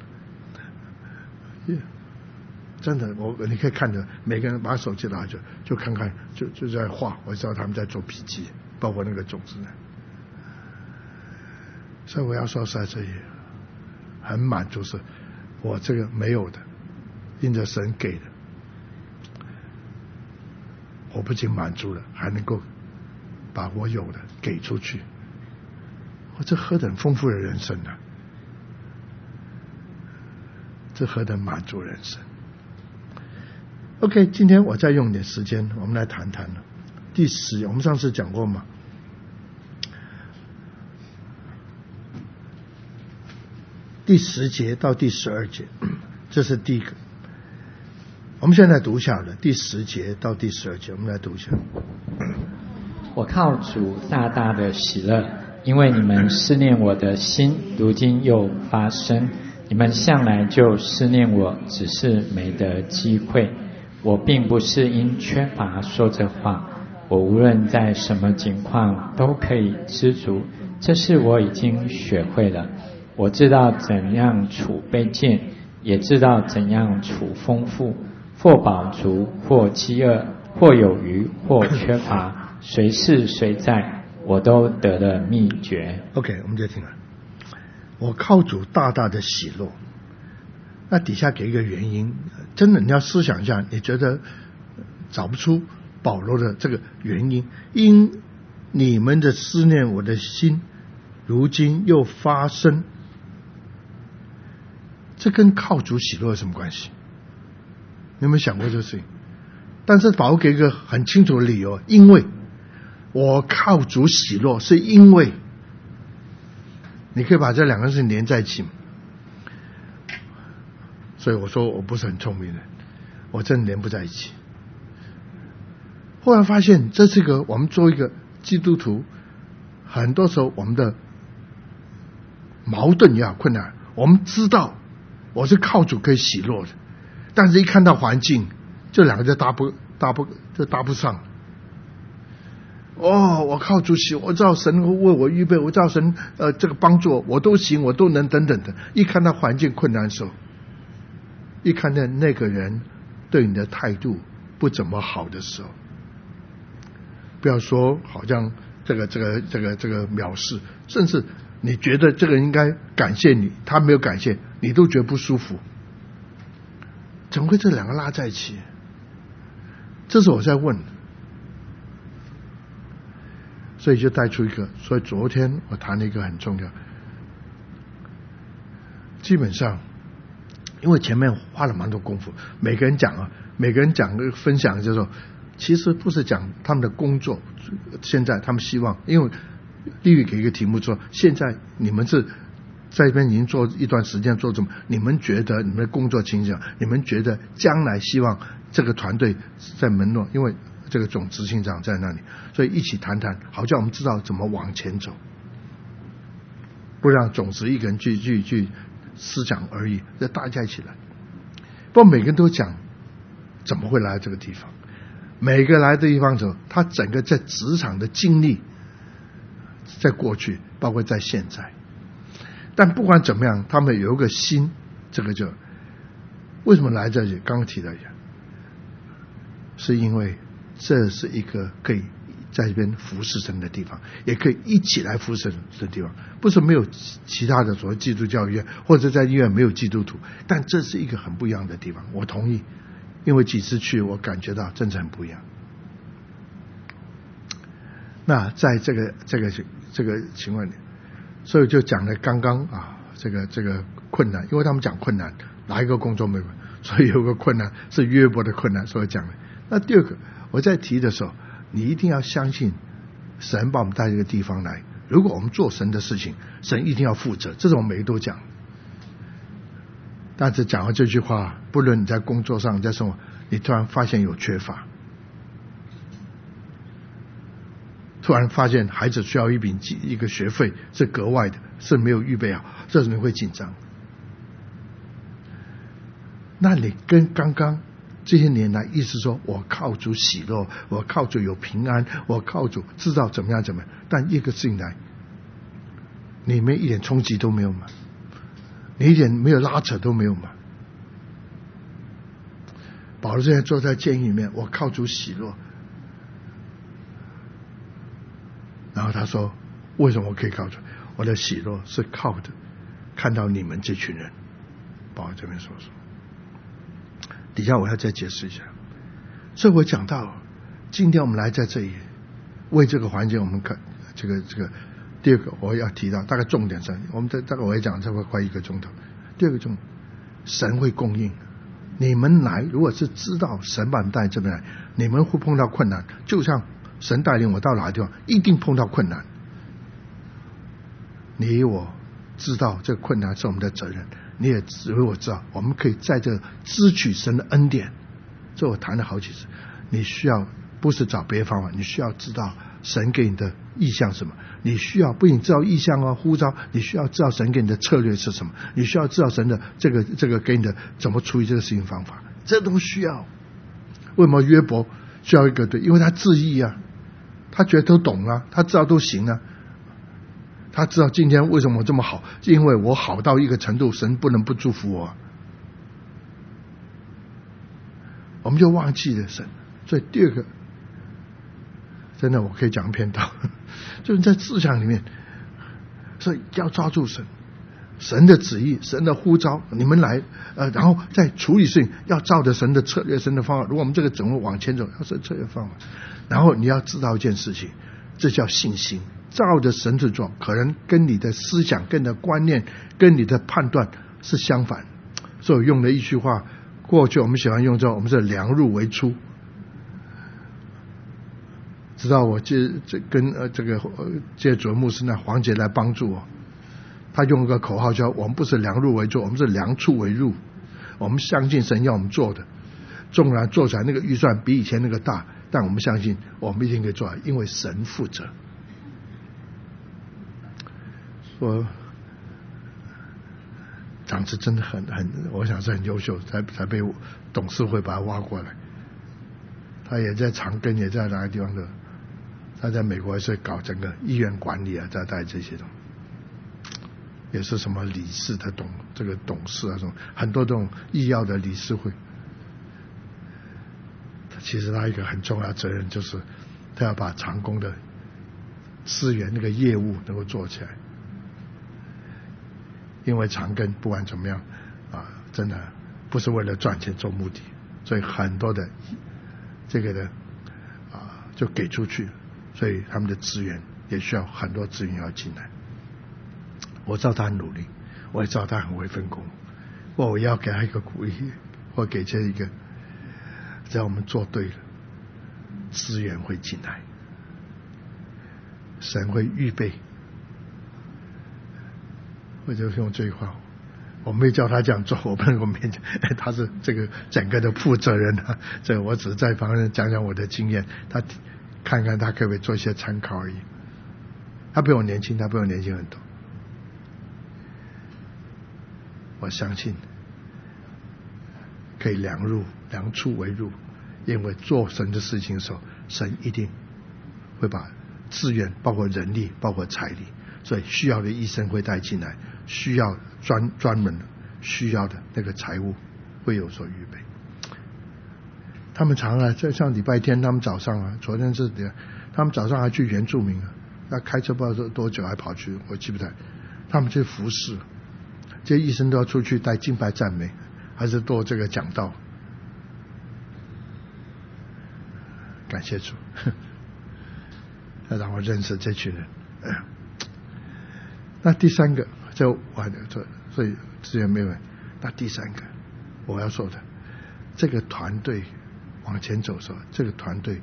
真的你可以看着每个人把手机拿就看看，就在画，我知道他们在做笔记，包括那个种子呢。所以我要说在这里很满足，是我这个没有的，因着神给的，我不仅满足了，还能够把我有的给出去。这何等丰富的人生啊！这何等满足人生。OK， 今天我再用点时间，我们来谈谈第10，我们上次讲过嘛，第10节到第12节，这是第一个。我们现在读下了第10节到第12节，我们来读一下。 我靠主大大的喜乐，因为你们思念我的心，如今又发生。你们向来就思念我，只是没得机会。我并不是因缺乏说这话，我无论在什么情况都可以知足，这是我已经学会了。我知道怎样处卑贱，也知道怎样处丰富，或饱足，或饥饿，或有余，或缺乏，随是随在，我都得了秘诀。 OK， 我们就听了。我靠主大大的喜乐，那底下给一个原因，真的你要思想一下，你觉得找不出保罗的这个原因。因你们的思念我的心，如今又发生，这跟靠主喜乐有什么关系？你有没有想过这个事情？但是保罗给一个很清楚的理由，因为我靠主喜乐，是因为你可以把这两个事情连在一起。所以我说我不是很聪明的，我真的连不在一起。后来发现这是个我们作为一个基督徒，很多时候我们的矛盾也好困难，我们知道我是靠主可以喜乐的，但是一看到环境，这两个就搭不上。我靠主喜，我知道神会为我预备，我知道神这个帮助我都行，我都能等等的。一看到环境困难的时候，一看到那个人对你的态度不怎么好的时候，不要说好像这个藐视，甚至你觉得这个人应该感谢你，他没有感谢你，都觉得不舒服。怎么会这两个拉在一起？这是我在问。所以就带出一个，所以昨天我谈了一个很重要，基本上因为前面花了蛮多功夫，每个人讲分享就是说，其实不是讲他们的工作，现在他们希望，因为利益给一个题目说，现在你们是在这边已经做一段时间做什么，你们觉得你们的工作情形，你们觉得将来希望这个团队在门诺，因为这个总执行长在那里，所以一起谈谈，好像我们知道怎么往前走，不让总是一个人去思想而已，要大家一起来。不过每个人都讲怎么会来这个地方，每个来的地方的时候，他整个在职场的经历，在过去包括在现在，但不管怎么样，他们有一个心，这个就为什么来这里，刚刚提到一下，是因为这是一个可以在这边服侍神的地方，也可以一起来服侍神的地方。不是没有其他的所谓基督教医院，或者在医院没有基督徒，但这是一个很不一样的地方。我同意，因为几次去我感觉到真的很不一样。那在这个情况里，所以就讲了刚刚这个困难，因为他们讲困难，哪一个工作没有？所以有个困难是约伯的困难，所以讲了。那第二个，我在提的时候，你一定要相信神把我们带这个地方来。如果我们做神的事情，神一定要负责，这是我们每个都讲。但是讲完这句话，不论你在工作上，在生活，你突然发现有缺乏，突然发现孩子需要一个学费是格外的，是没有预备好，这时你会紧张。那你跟刚刚这些年来意思说，我靠主喜乐，我靠主有平安，我靠主知道怎么样，但一个事情来，你们一点冲击都没有吗？你一点没有拉扯都没有吗？保罗现在坐在监狱里面，我靠主喜乐，然后他说，为什么我可以靠主？我的喜乐是靠的看到你们这群人。保罗这边说底下我要再解释一下。所以我讲到今天我们来在这里为这个环境，我们看这个第二个我要提到，大概重点上我们大概我会讲这会快1个钟头。第二个重点，神会供应。你们来如果是知道神把你带这边来，你们会碰到困难，就像神带领我到哪个地方一定碰到困难。你我知道这个困难是我们的责任，你也只为我知道我们可以在这支取神的恩典。这我谈了好几次，你需要不是找别的方法，你需要知道神给你的意向是什么，你需要不仅知道意向呼召，你需要知道神给你的策略是什么，你需要知道神的这个给你的怎么处理这个事情方法，这都需要。为什么约伯需要一个对？因为他自义他觉得都懂他知道都行他知道今天为什么我这么好，因为我好到一个程度，神不能不祝福我。我们就忘记了神。所以第二个，真的我可以讲篇道，就是在思想里面，所以要抓住神的旨意，神的呼召，你们来然后在处理事情要照着神的策略，神的方法。如果我们这个整个往前走，要是策略方法，然后你要知道一件事情，这叫信心。照着神去做，可能跟你的思想、跟你的观念、跟你的判断是相反。所以我用了一句话，过去我们喜欢用我们是量入为出。直到我跟借主牧师黄杰来帮助我，他用一个口号叫我们不是量入为出，我们是量出为入。我们相信神要我们做的，纵然做起来那个预算比以前那个大，但我们相信我们一定可以做来，因为神负责。说长子真的很我想是很优秀，才被董事会把他挖过来。他也在长庚，也在哪个地方的，他在美国也是搞整个医院管理在带这些东西，也是什么理事的这个董事这种很多这种医药的理事会。其实他一个很重要的责任就是他要把长庚的资源那个业务能够做起来。因为长庚不管怎么样真的不是为了赚钱做目的，所以很多的这个的就给出去，所以他们的资源也需要很多资源要进来。我知道他很努力，我也知道他很会分工，我要给他一个鼓励，或给这一个，只要我们做对了，资源会进来，神会预备。我就用这句话，我没叫他这样做，我不能够勉强，他是这个整个的负责人这个我只是在旁边讲讲我的经验，他看看他可不可以做一些参考而已。他比我年轻，他比我年轻很多。我相信可以量出为入，因为做神的事情的时候，神一定会把资源包括人力包括财力，所以需要的医生会带进来，需要专门的需要的那个财务会有所预备。 他们常常就像礼拜天，他们早上啊，昨天是他们早上还去原住民啊，那开车不知道多久还跑去，我记不得。他们去服侍，这些医生都要出去带敬拜赞美，还是做这个讲道。感谢主，要让我认识这群人。那第三个，所以资源没有。那第三个，我要说的，这个团队往前走的时候，这个团队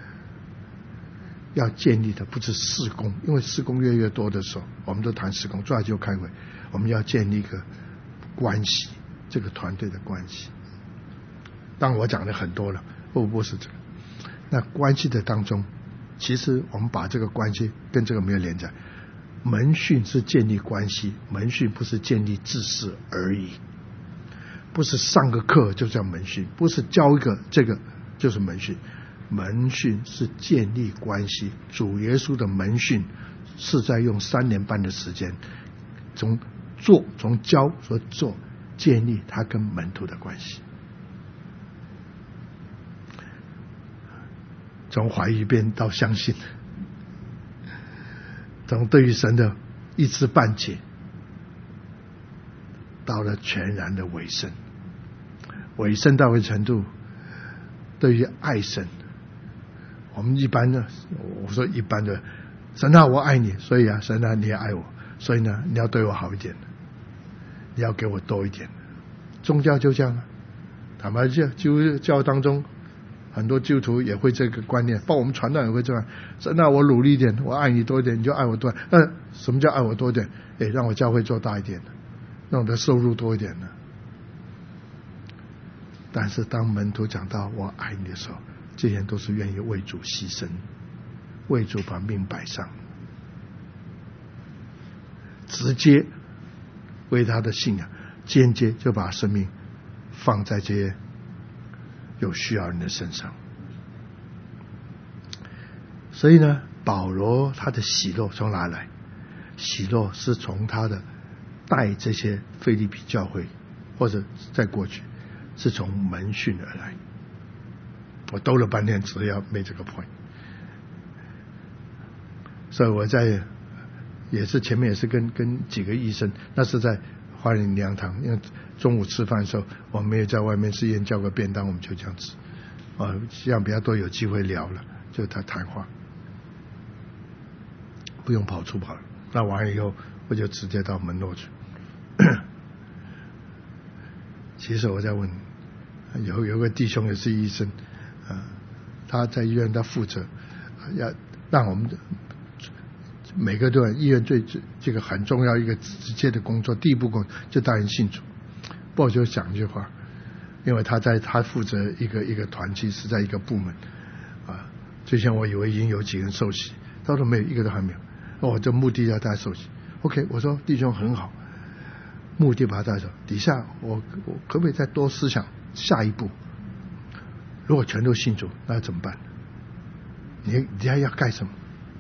要建立的不是事工，因为事工越来越多的时候，我们都谈事工，坐下就开会。我们要建立一个关系，这个团队的关系。当然我讲的很多了，不是这个。那关系的当中，其实我们把这个关系跟这个没有连在。门训是建立关系，门训不是建立知识而已，不是上个课就叫门训，不是教一个这个就是门训。门训是建立关系，主耶稣的门训是在用3年半的时间，从教和做建立他跟门徒的关系，从怀疑变到相信，从对于神的一知半解到了全然的委身，委身到一个程度，对于爱神，我们一般的，我说一般的，神啊我爱你，所以啊神啊你也爱我，所以呢你要对我好一点，你要给我多一点。宗教就这样，坦白讲，基督教当中很多基督徒也会这个观念，包括我们传道也会这样。神啊我努力一点，我爱你多一点，你就爱我多一点。什么叫爱我多一点？让我教会做大一点，让我的收入多一点呢。但是当门徒讲到我爱你的时候，这些人都是愿意为主牺牲，为主把命摆上，直接为他的信仰，间接就把生命放在这些有需要人的身上。所以呢，保罗他的喜乐从哪来？喜乐是从他的带这些腓立比教会，或者在过去是从门训而来。我兜了半天，只要make这个 point。所以我在也是前面也是跟几个医生，那是在花莲粮堂，因为中午吃饭的时候，我们也在外面是叫个便当，我们就这样吃，这样比较多有机会聊了，就他谈话，不用跑出跑。那完了以后，我就直接到门诺去。其实我在问，有个弟兄也是医生，他在医院他负责，要让我们每个都医院这个很重要一个直接的工作，第一步工作就带人信主。不过我就讲一句话，因为他负责一个团契，是在一个部门之前我以为已经有几个人受洗，他说没有，一个都还没有。我这目的要带受洗 ，OK， 我说弟兄很好，目的把他带走。底下我可不可以再多思想下一步？如果全都信主，那怎么办？你还要干什么？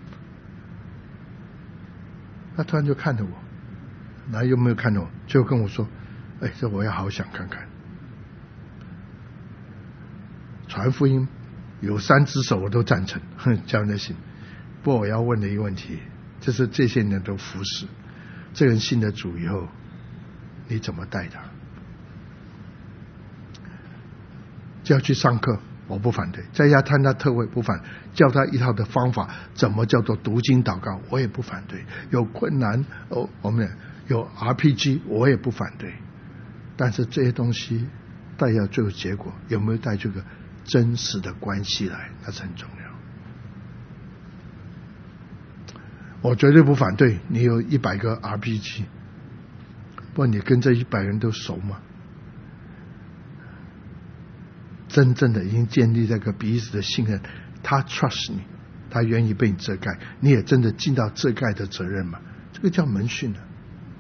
他突然就看着我，然后又没有看着我，就跟我说：“这我要好好想看看。传福音有3只手我都赞成，这样的行。不过我要问的一个问题，就是这些年都服侍，这个人信了主以后，你怎么带他？叫去上课，我不反对；在家参加特会不反对，教他一套的方法，怎么叫做读经祷告，我也不反对。有困难我们有 RPG， 我也不反对。但是这些东西带要最后结果，有没有带这个真实的关系来，那是很重要。我绝对不反对你有100个 RPG， 不过你跟这100人都熟吗？真正的已经建立这个彼此的信任，他 trust 你，他愿意被你遮盖，你也真的尽到遮盖的责任嘛？这个叫门训啊。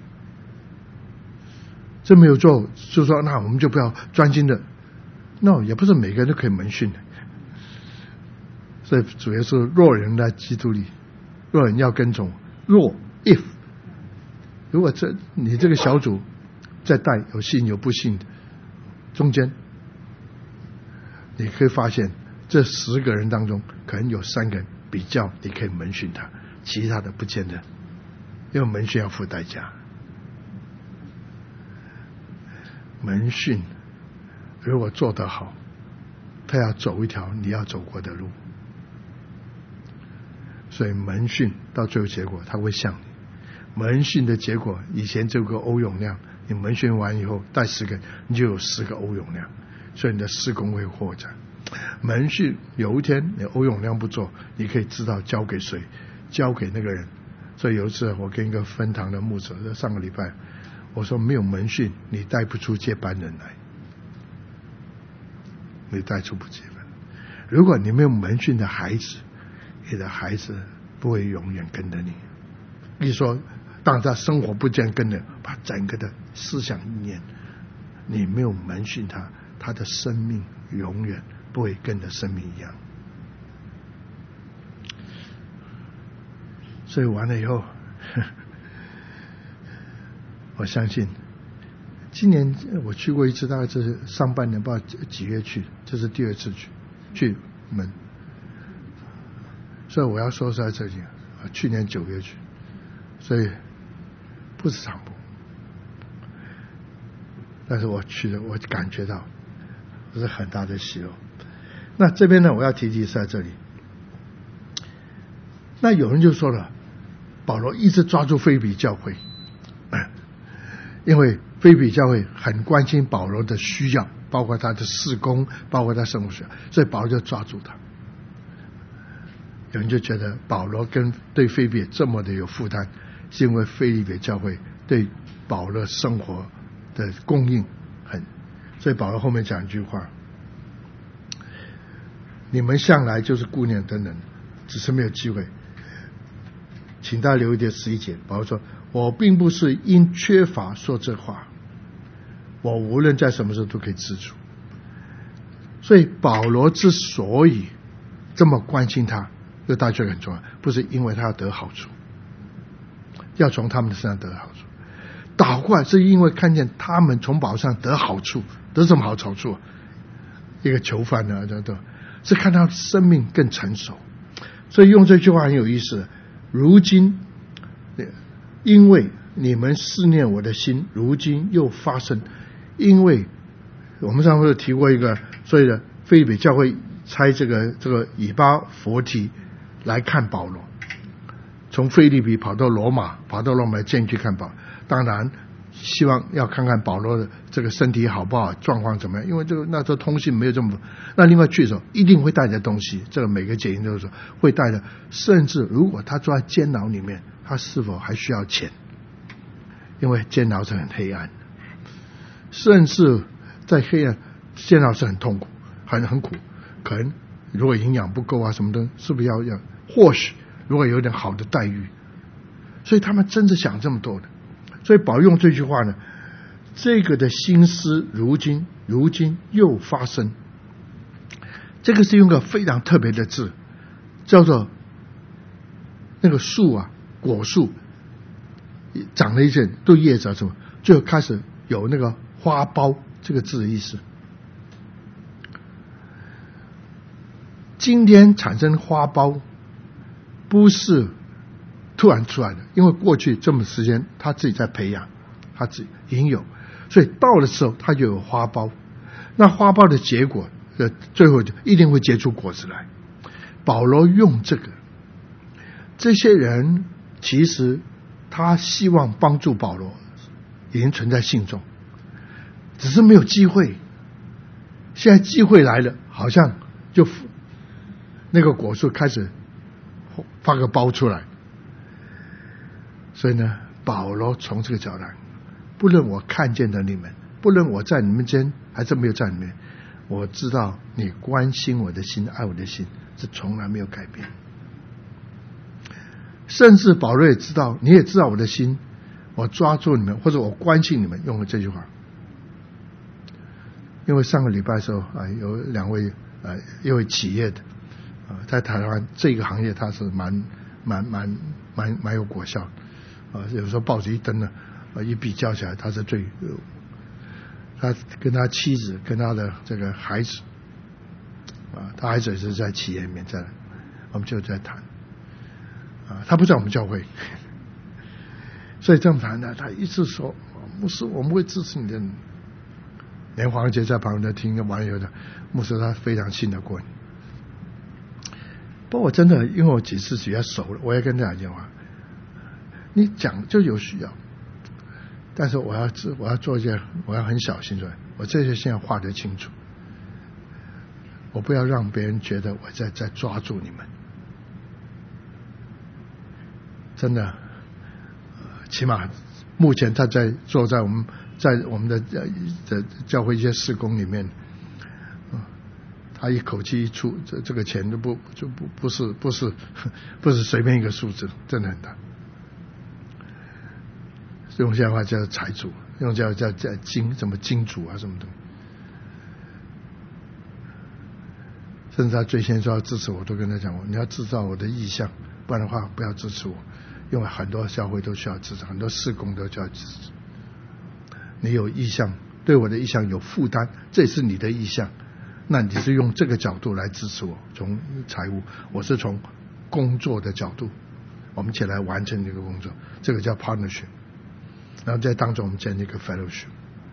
这没有做，就说那我们就不要专心的。No， 也不是每个人都可以门训的。所以主要是弱人在基督里，弱人要跟从。若 if 如果你这个小组在带有信有不信的，中间你可以发现这10个人当中可能有3个人比较你可以门训他，其他的不见得，因为门训要付代价。门训如果做得好，他要走一条你要走过的路，所以门训到最后结果他会像你。门训的结果，以前这个欧永亮，你门训完以后带10个，你就有10个欧永亮，所以你的事工会扩展。门训有一天你欧永亮不做，你可以知道交给谁，交给那个人。所以有一次我跟一个分堂的牧者，上个礼拜我说，没有门训你带不出接班人来，你带出不接班。如果你没有门训的孩子，你的孩子不会永远跟着你。你说当他生活不见跟着，把整个的思想意念，你没有门训他，他的生命永远不会跟着生命一样。所以完了以后，我相信今年我去过一次，大概这是上半年不知道几月去，这是第2次去门。所以我要说在这里，去年9月去，所以不是常步，但是我去了，我感觉到这是很大的喜乐。那这边呢，我要提是在这里。那有人就说了，保罗一直抓住腓立比教会，因为腓立比教会很关心保罗的需要，包括他的事工，包括他生活需要，所以保罗就抓住他。有人就觉得保罗对腓立比这么的有负担，是因为腓立比教会对保罗生活的供应所以保罗后面讲一句话：你们向来就是顾念等人，只是没有机会。请大家留意点11节，保罗说，我并不是因缺乏说这话，我无论在什么时候都可以知足。所以保罗之所以这么关心他，这大家很重要，不是因为他要得好处，要从他们的身上得好处，倒过来是因为看见他们从保罗上得好处。得什么好处？一个囚犯呢，是看到生命更成熟。所以用这句话很有意思，如今因为你们思念我的心，如今又发生。因为我们上次提过一个，所以呢，腓立比教会差这个以巴弗提来看保罗，从腓立比跑到罗马见去看保罗，当然希望要看看保罗的这个身体好不好，状况怎么样，因为那时候通信没有这么。那另外去的时候一定会带着东西，这个每个检验都是说会带着，甚至如果他坐在监牢里面，他是否还需要钱，因为监牢是很黑暗，甚至在黑暗监牢是很痛苦，很苦，可能如果营养不够啊什么的，是不是要或许如果有点好的待遇，所以他们真的想这么多的。所以保罗用这句话呢，这个的心思如今又发生。这个是用个非常特别的字，叫做那个树啊，果树长了一阵都叶子什么，就开始有那个花苞这个字的意思。今天产生花苞不是突然出来的，因为过去这么时间他自己在培养，他自己已经有，所以到的时候他就有花苞。那花苞的结果最后一定会结出果子来。保罗用这些人其实他希望帮助保罗已经存在信中，只是没有机会。现在机会来了，好像就那个果树开始发个苞出来。所以呢，保罗从这个角度来，不论我看见的你们，不论我在你们间还是没有在里面，我知道你关心我的心，爱我的心是从来没有改变。甚至保罗也知道，你也知道我的心，我抓住你们，或者我关心你们，用了这句话。因为上个礼拜的时候有2位一位企业的在台湾这个行业，他是蛮有果效有时候报纸一登呢一比较起来，他是他跟他妻子跟他的这个孩子他孩子也是在企业里面在，我们就在谈他不在我们教会，所以这么谈呢，他一直说牧师我们会支持你的，连黄杰在旁边听完以后的牧师他非常信得过你。不过我真的因为我几次比较熟了，我也跟他讲一句话，你讲就有需要，但是我要做一件，我要很小心的，我这些现在画得清楚，我不要让别人觉得我在抓住你们，真的，起码目前他坐在我们的教会一些事工里面，他一口气一出，这个钱不是随便一个数字，真的很大。用现在话叫财主，用叫什么金主啊什么的。甚至他最先说要支持我，都跟他讲你要制造我的意向，不然的话不要支持我，因为很多教会都需要支持，很多事工都需要支持。你有意向，对我的意向有负担，这也是你的意向，那你是用这个角度来支持我，从财务，我是从工作的角度，我们一起来完成这个工作，这个叫 partnership， 然后在当中我们建立一个 fellowship。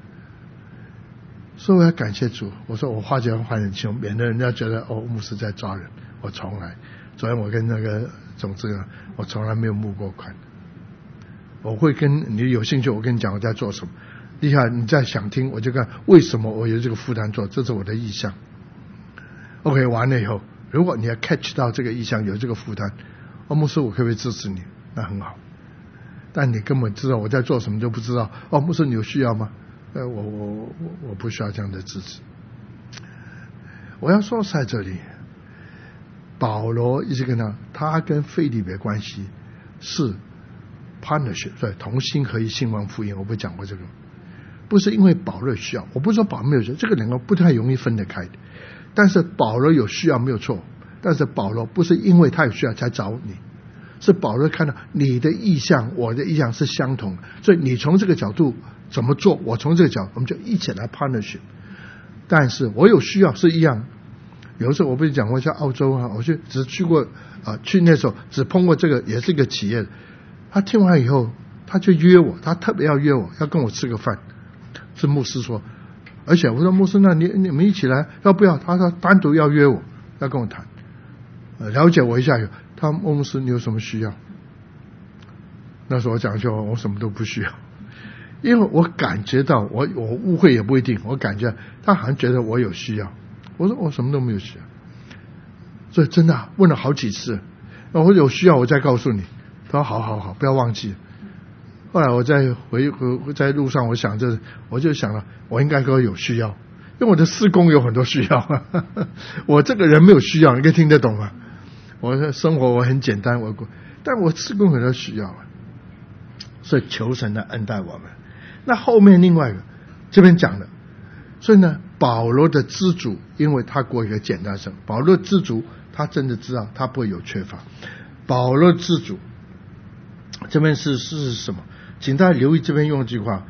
所以我要感谢主，我说我花钱花很穷，免得人家觉得牧师在抓人。我从来，昨天我跟那个总之我从来没有募过款。我会跟你有兴趣，我跟你讲我在做什么。厉害，你再想听，我就看为什么我有这个负担做，这是我的意向。OK， 完了以后，如果你要 catch 到这个意向有这个负担，牧师我可不可以支持你？那很好。但你根本知道我在做什么都不知道，牧师你有需要吗？我不需要这样的支持。我要说在这里，保罗一直跟他跟腓立比关系是 partnership， 对，同心合一兴旺福音，我不讲过这个，不是因为保罗需要，我不是说保罗没有需要，这个两个不太容易分得开的。但是保罗有需要没有错，但是保罗不是因为他有需要才找你，是保罗看到你的意向我的意向是相同的，所以你从这个角度怎么做，我从这个角度，我们就一起来 partnership。 但是我有需要是一样，有时候我不是讲过像澳洲我只去过去那时候只碰过这个，也是一个企业，他听完以后他就约我，他特别要约我，要跟我吃个饭，是牧师说，而且我说牧师那你们一起来要不要？他说单独要约我，要跟我谈，了解我一下。他牧师你有什么需要？那时候我讲说我什么都不需要，因为我感觉到我误会也不一定，我感觉他好像觉得我有需要，我说我什么都没有需要。所以真的问了好几次，我有需要我再告诉你。他说好不要忘记。后来我在在路上我就想了，我应该说有需要，因为我的事工有很多需要我这个人没有需要，你可以听得懂吗？我生活我很简单，但我事工很多需要，所以求神的恩待我们。那后面另外一个这边讲的，所以呢保罗的知足，因为他过一个简单生活，保罗知足，他真的知道他不会有缺乏。保罗知足这边是什么？请大家留意这边用这句话，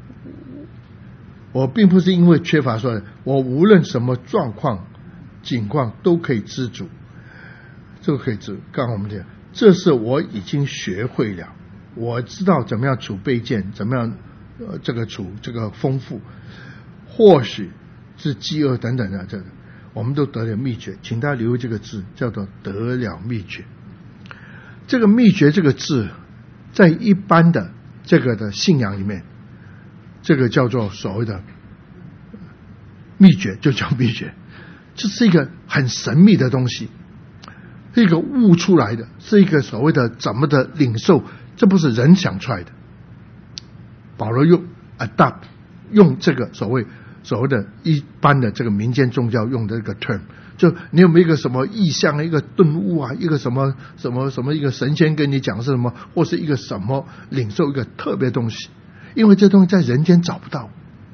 我并不是因为缺乏说的，我无论什么状况境况都可以知足，这个可以知足。刚刚我们讲，这是我已经学会了，我知道怎么样储备件，怎么样这个丰富，或许是饥饿等等的，这个我们都得了秘诀。请大家留意这个字，叫做得了秘诀。这个秘诀这个字在一般的这个的信仰里面，这个叫做所谓的秘诀，就叫秘诀，这是一个很神秘的东西，是一个悟出来的，是一个所谓的怎么的领受，这不是人想出来的。保罗用 adapt 用这个所谓的一般的这个民间宗教用的这个 term， 就你有没有一个什么意象，一个顿悟啊，一个什么一个神仙跟你讲是什么，或是一个什么领受一个特别东西，因为这东西在人间找不到，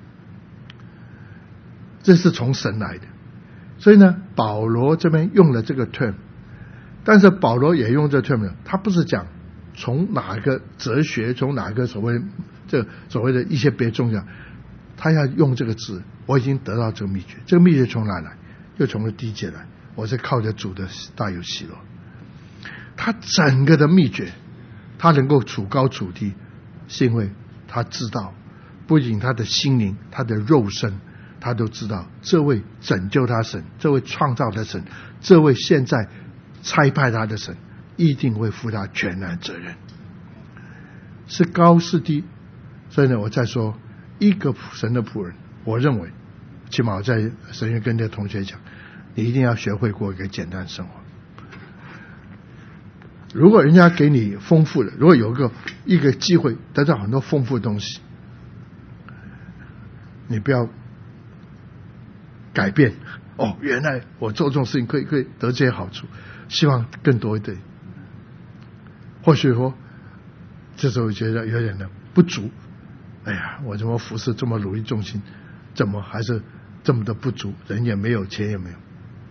这是从神来的。所以呢保罗这边用了这个 term， 但是保罗也用这个 term， 他不是讲从哪个哲学，从哪个所谓的一些别宗教，他要用这个字，我已经得到这个秘诀。这个秘诀从哪来？ 又从了第一节来，我是靠着主的大有喜乐。他整个的秘诀，他能够处高处低，是因为他知道，不仅他的心灵，他的肉身，他都知道这位拯救他神，这位创造的神，这位现在差派他的神，一定会负他全然责任，是高是低。所以呢，我再说一个神的仆人，我认为起码我在神学跟这同学讲，你一定要学会过一个简单生活。如果人家给你丰富的，如果有一个机会得到很多丰富的东西，你不要改变。原来我做这种事情可以得这些好处，希望更多一点。或许说这时候觉得有点的不足，我怎么服侍这么努力重心，怎么还是这么的不足，人也没有，钱也没有。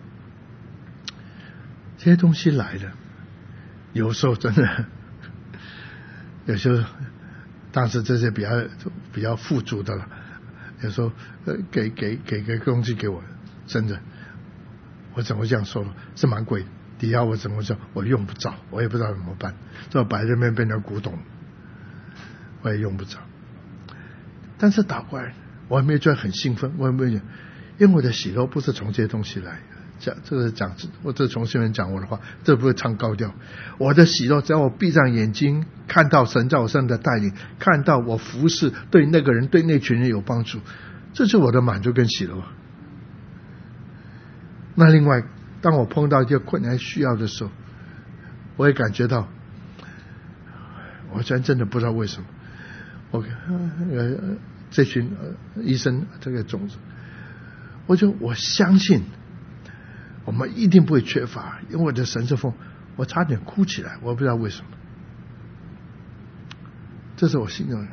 这些东西来了，有时候真的，有时候当时这些比较富足的了，有时候给个东西给我，真的，我怎么这样说了，是蛮贵的。底下我怎么说，我用不着，我也不知道怎么办，这摆这边变成古董，我也用不着。但是倒过来，我也没有觉得很兴奋，我也没有，因为我的喜乐不是从这些东西来。这个讲，我这从新闻讲我的话，这不会唱高调。我的喜乐，只要我闭上眼睛，看到神在我身上的带领，看到我服侍对那个人、对那群人有帮助，这是我的满足跟喜乐。那另外，当我碰到一些困难需要的时候，我也感觉到，我真的不知道为什么，这群医生这个种子，我相信我们一定不会缺乏，因为我的神是奉，我差点哭起来，我不知道为什么，这是我心中的。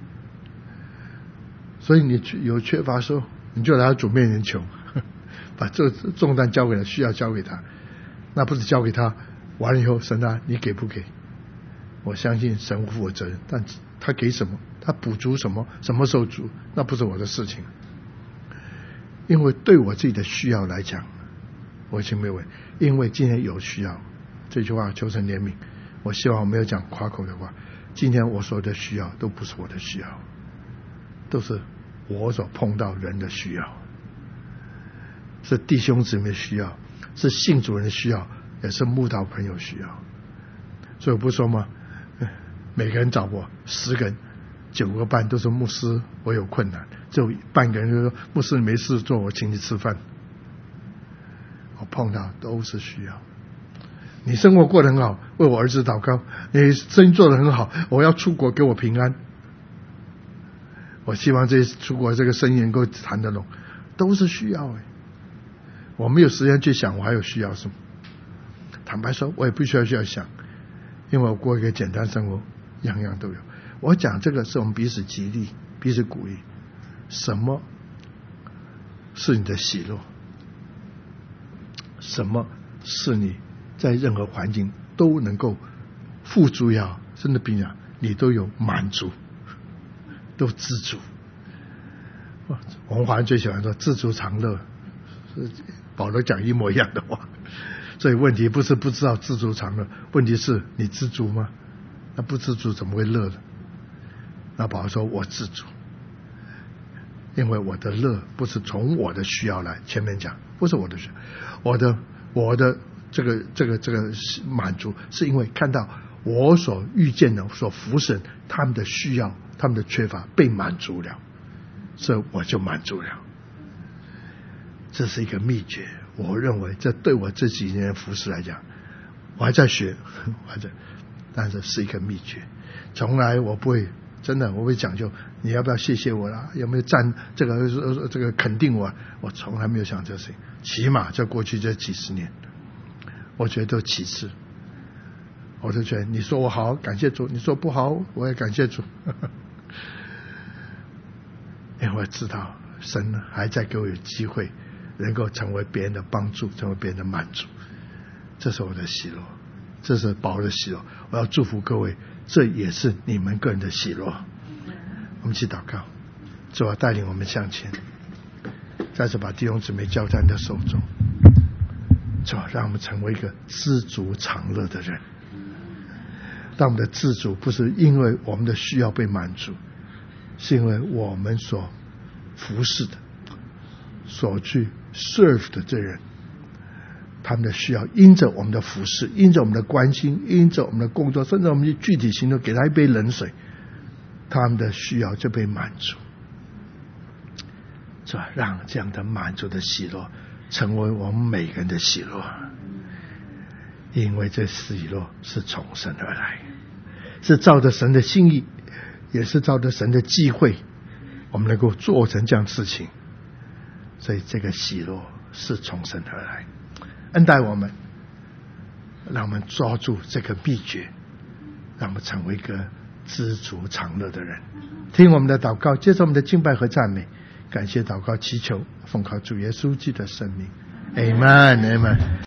所以你有缺乏的时候，你就来到主面前求，把这重担交给他，需要交给他，那不是交给他，完了以后神啊，你给不给？我相信神负我责任，但他给什么，他补足什么，什么时候足，那不是我的事情。因为对我自己的需要来讲，我已经没有，因为今天有需要，这句话求神怜悯。我希望我没有讲夸口的话，今天我所有的需要都不是我的需要，都是我所碰到人的需要，是弟兄姊妹需要，是信主人的需要，也是慕道朋友需要。所以我不说吗？每个人找我10个人9个半都是牧师，我有困难，只有半个人就说牧师你没事做，我请你吃饭。我碰到都是需要。你生活过得很好，为我儿子祷告；你生意做得很好，我要出国给我平安。我希望这出国这个生意能够谈得拢，都是需要。我没有时间去想我还有需要什么。坦白说，我也不需要想，因为我过一个简单生活，样样都有。我讲这个是我们彼此激励，彼此鼓励。什么是你的喜乐？什么是你在任何环境都能够富足也好，甚至比你都有满足，都知足。我们华人最喜欢说知足常乐，保罗讲一模一样的话。所以问题不是不知道知足常乐，问题是你知足吗？那不知足怎么会乐呢？那保罗说我知足，因为我的乐不是从我的需要来，前面讲不是我的需要，我的这个满足是因为看到我所遇见的所服侍他们的需要，他们的缺乏被满足了，所以我就满足了。这是一个秘诀，我认为这对我这几年服侍来讲，我还在学，但是是一个秘诀。从来我不会，真的我会讲究你要不要谢谢我啦，有没有赞这个肯定我，我从来没有想这事情。起码在过去这几10年，我觉得都其次。我就觉得你说我好，感谢主；你说不好，我也感谢主。因为我知道神还在给我有机会，能够成为别人的帮助，成为别人的满足。这是我的喜乐，这是保罗的喜乐。我要祝福各位，这也是你们个人的喜乐。我们一起祷告，主啊，带领我们向前，再次把弟兄姊妹交在你的手中。 主让我们成为一个知足常乐的人。让我们的知足不是因为我们的需要被满足，是因为我们所服侍的、所去 serve 的这人，他们的需要因着我们的服侍，因着我们的关心，因着我们的工作，甚至我们的具体行动，给他一杯冷水，他们的需要就被满足。是吧？让这样的满足的喜乐成为我们每个人的喜乐，因为这喜乐是从神而来，是照着神的心意，也是照着神的机会，我们能够做成这样的事情。所以这个喜乐是从神而来，恩待我们，让我们抓住这个秘诀，让我们成为一个知足常乐的人。听我们的祷告，接受我们的敬拜和赞美，感谢祷告祈求，奉靠主耶稣基督的圣名， Amen Amen。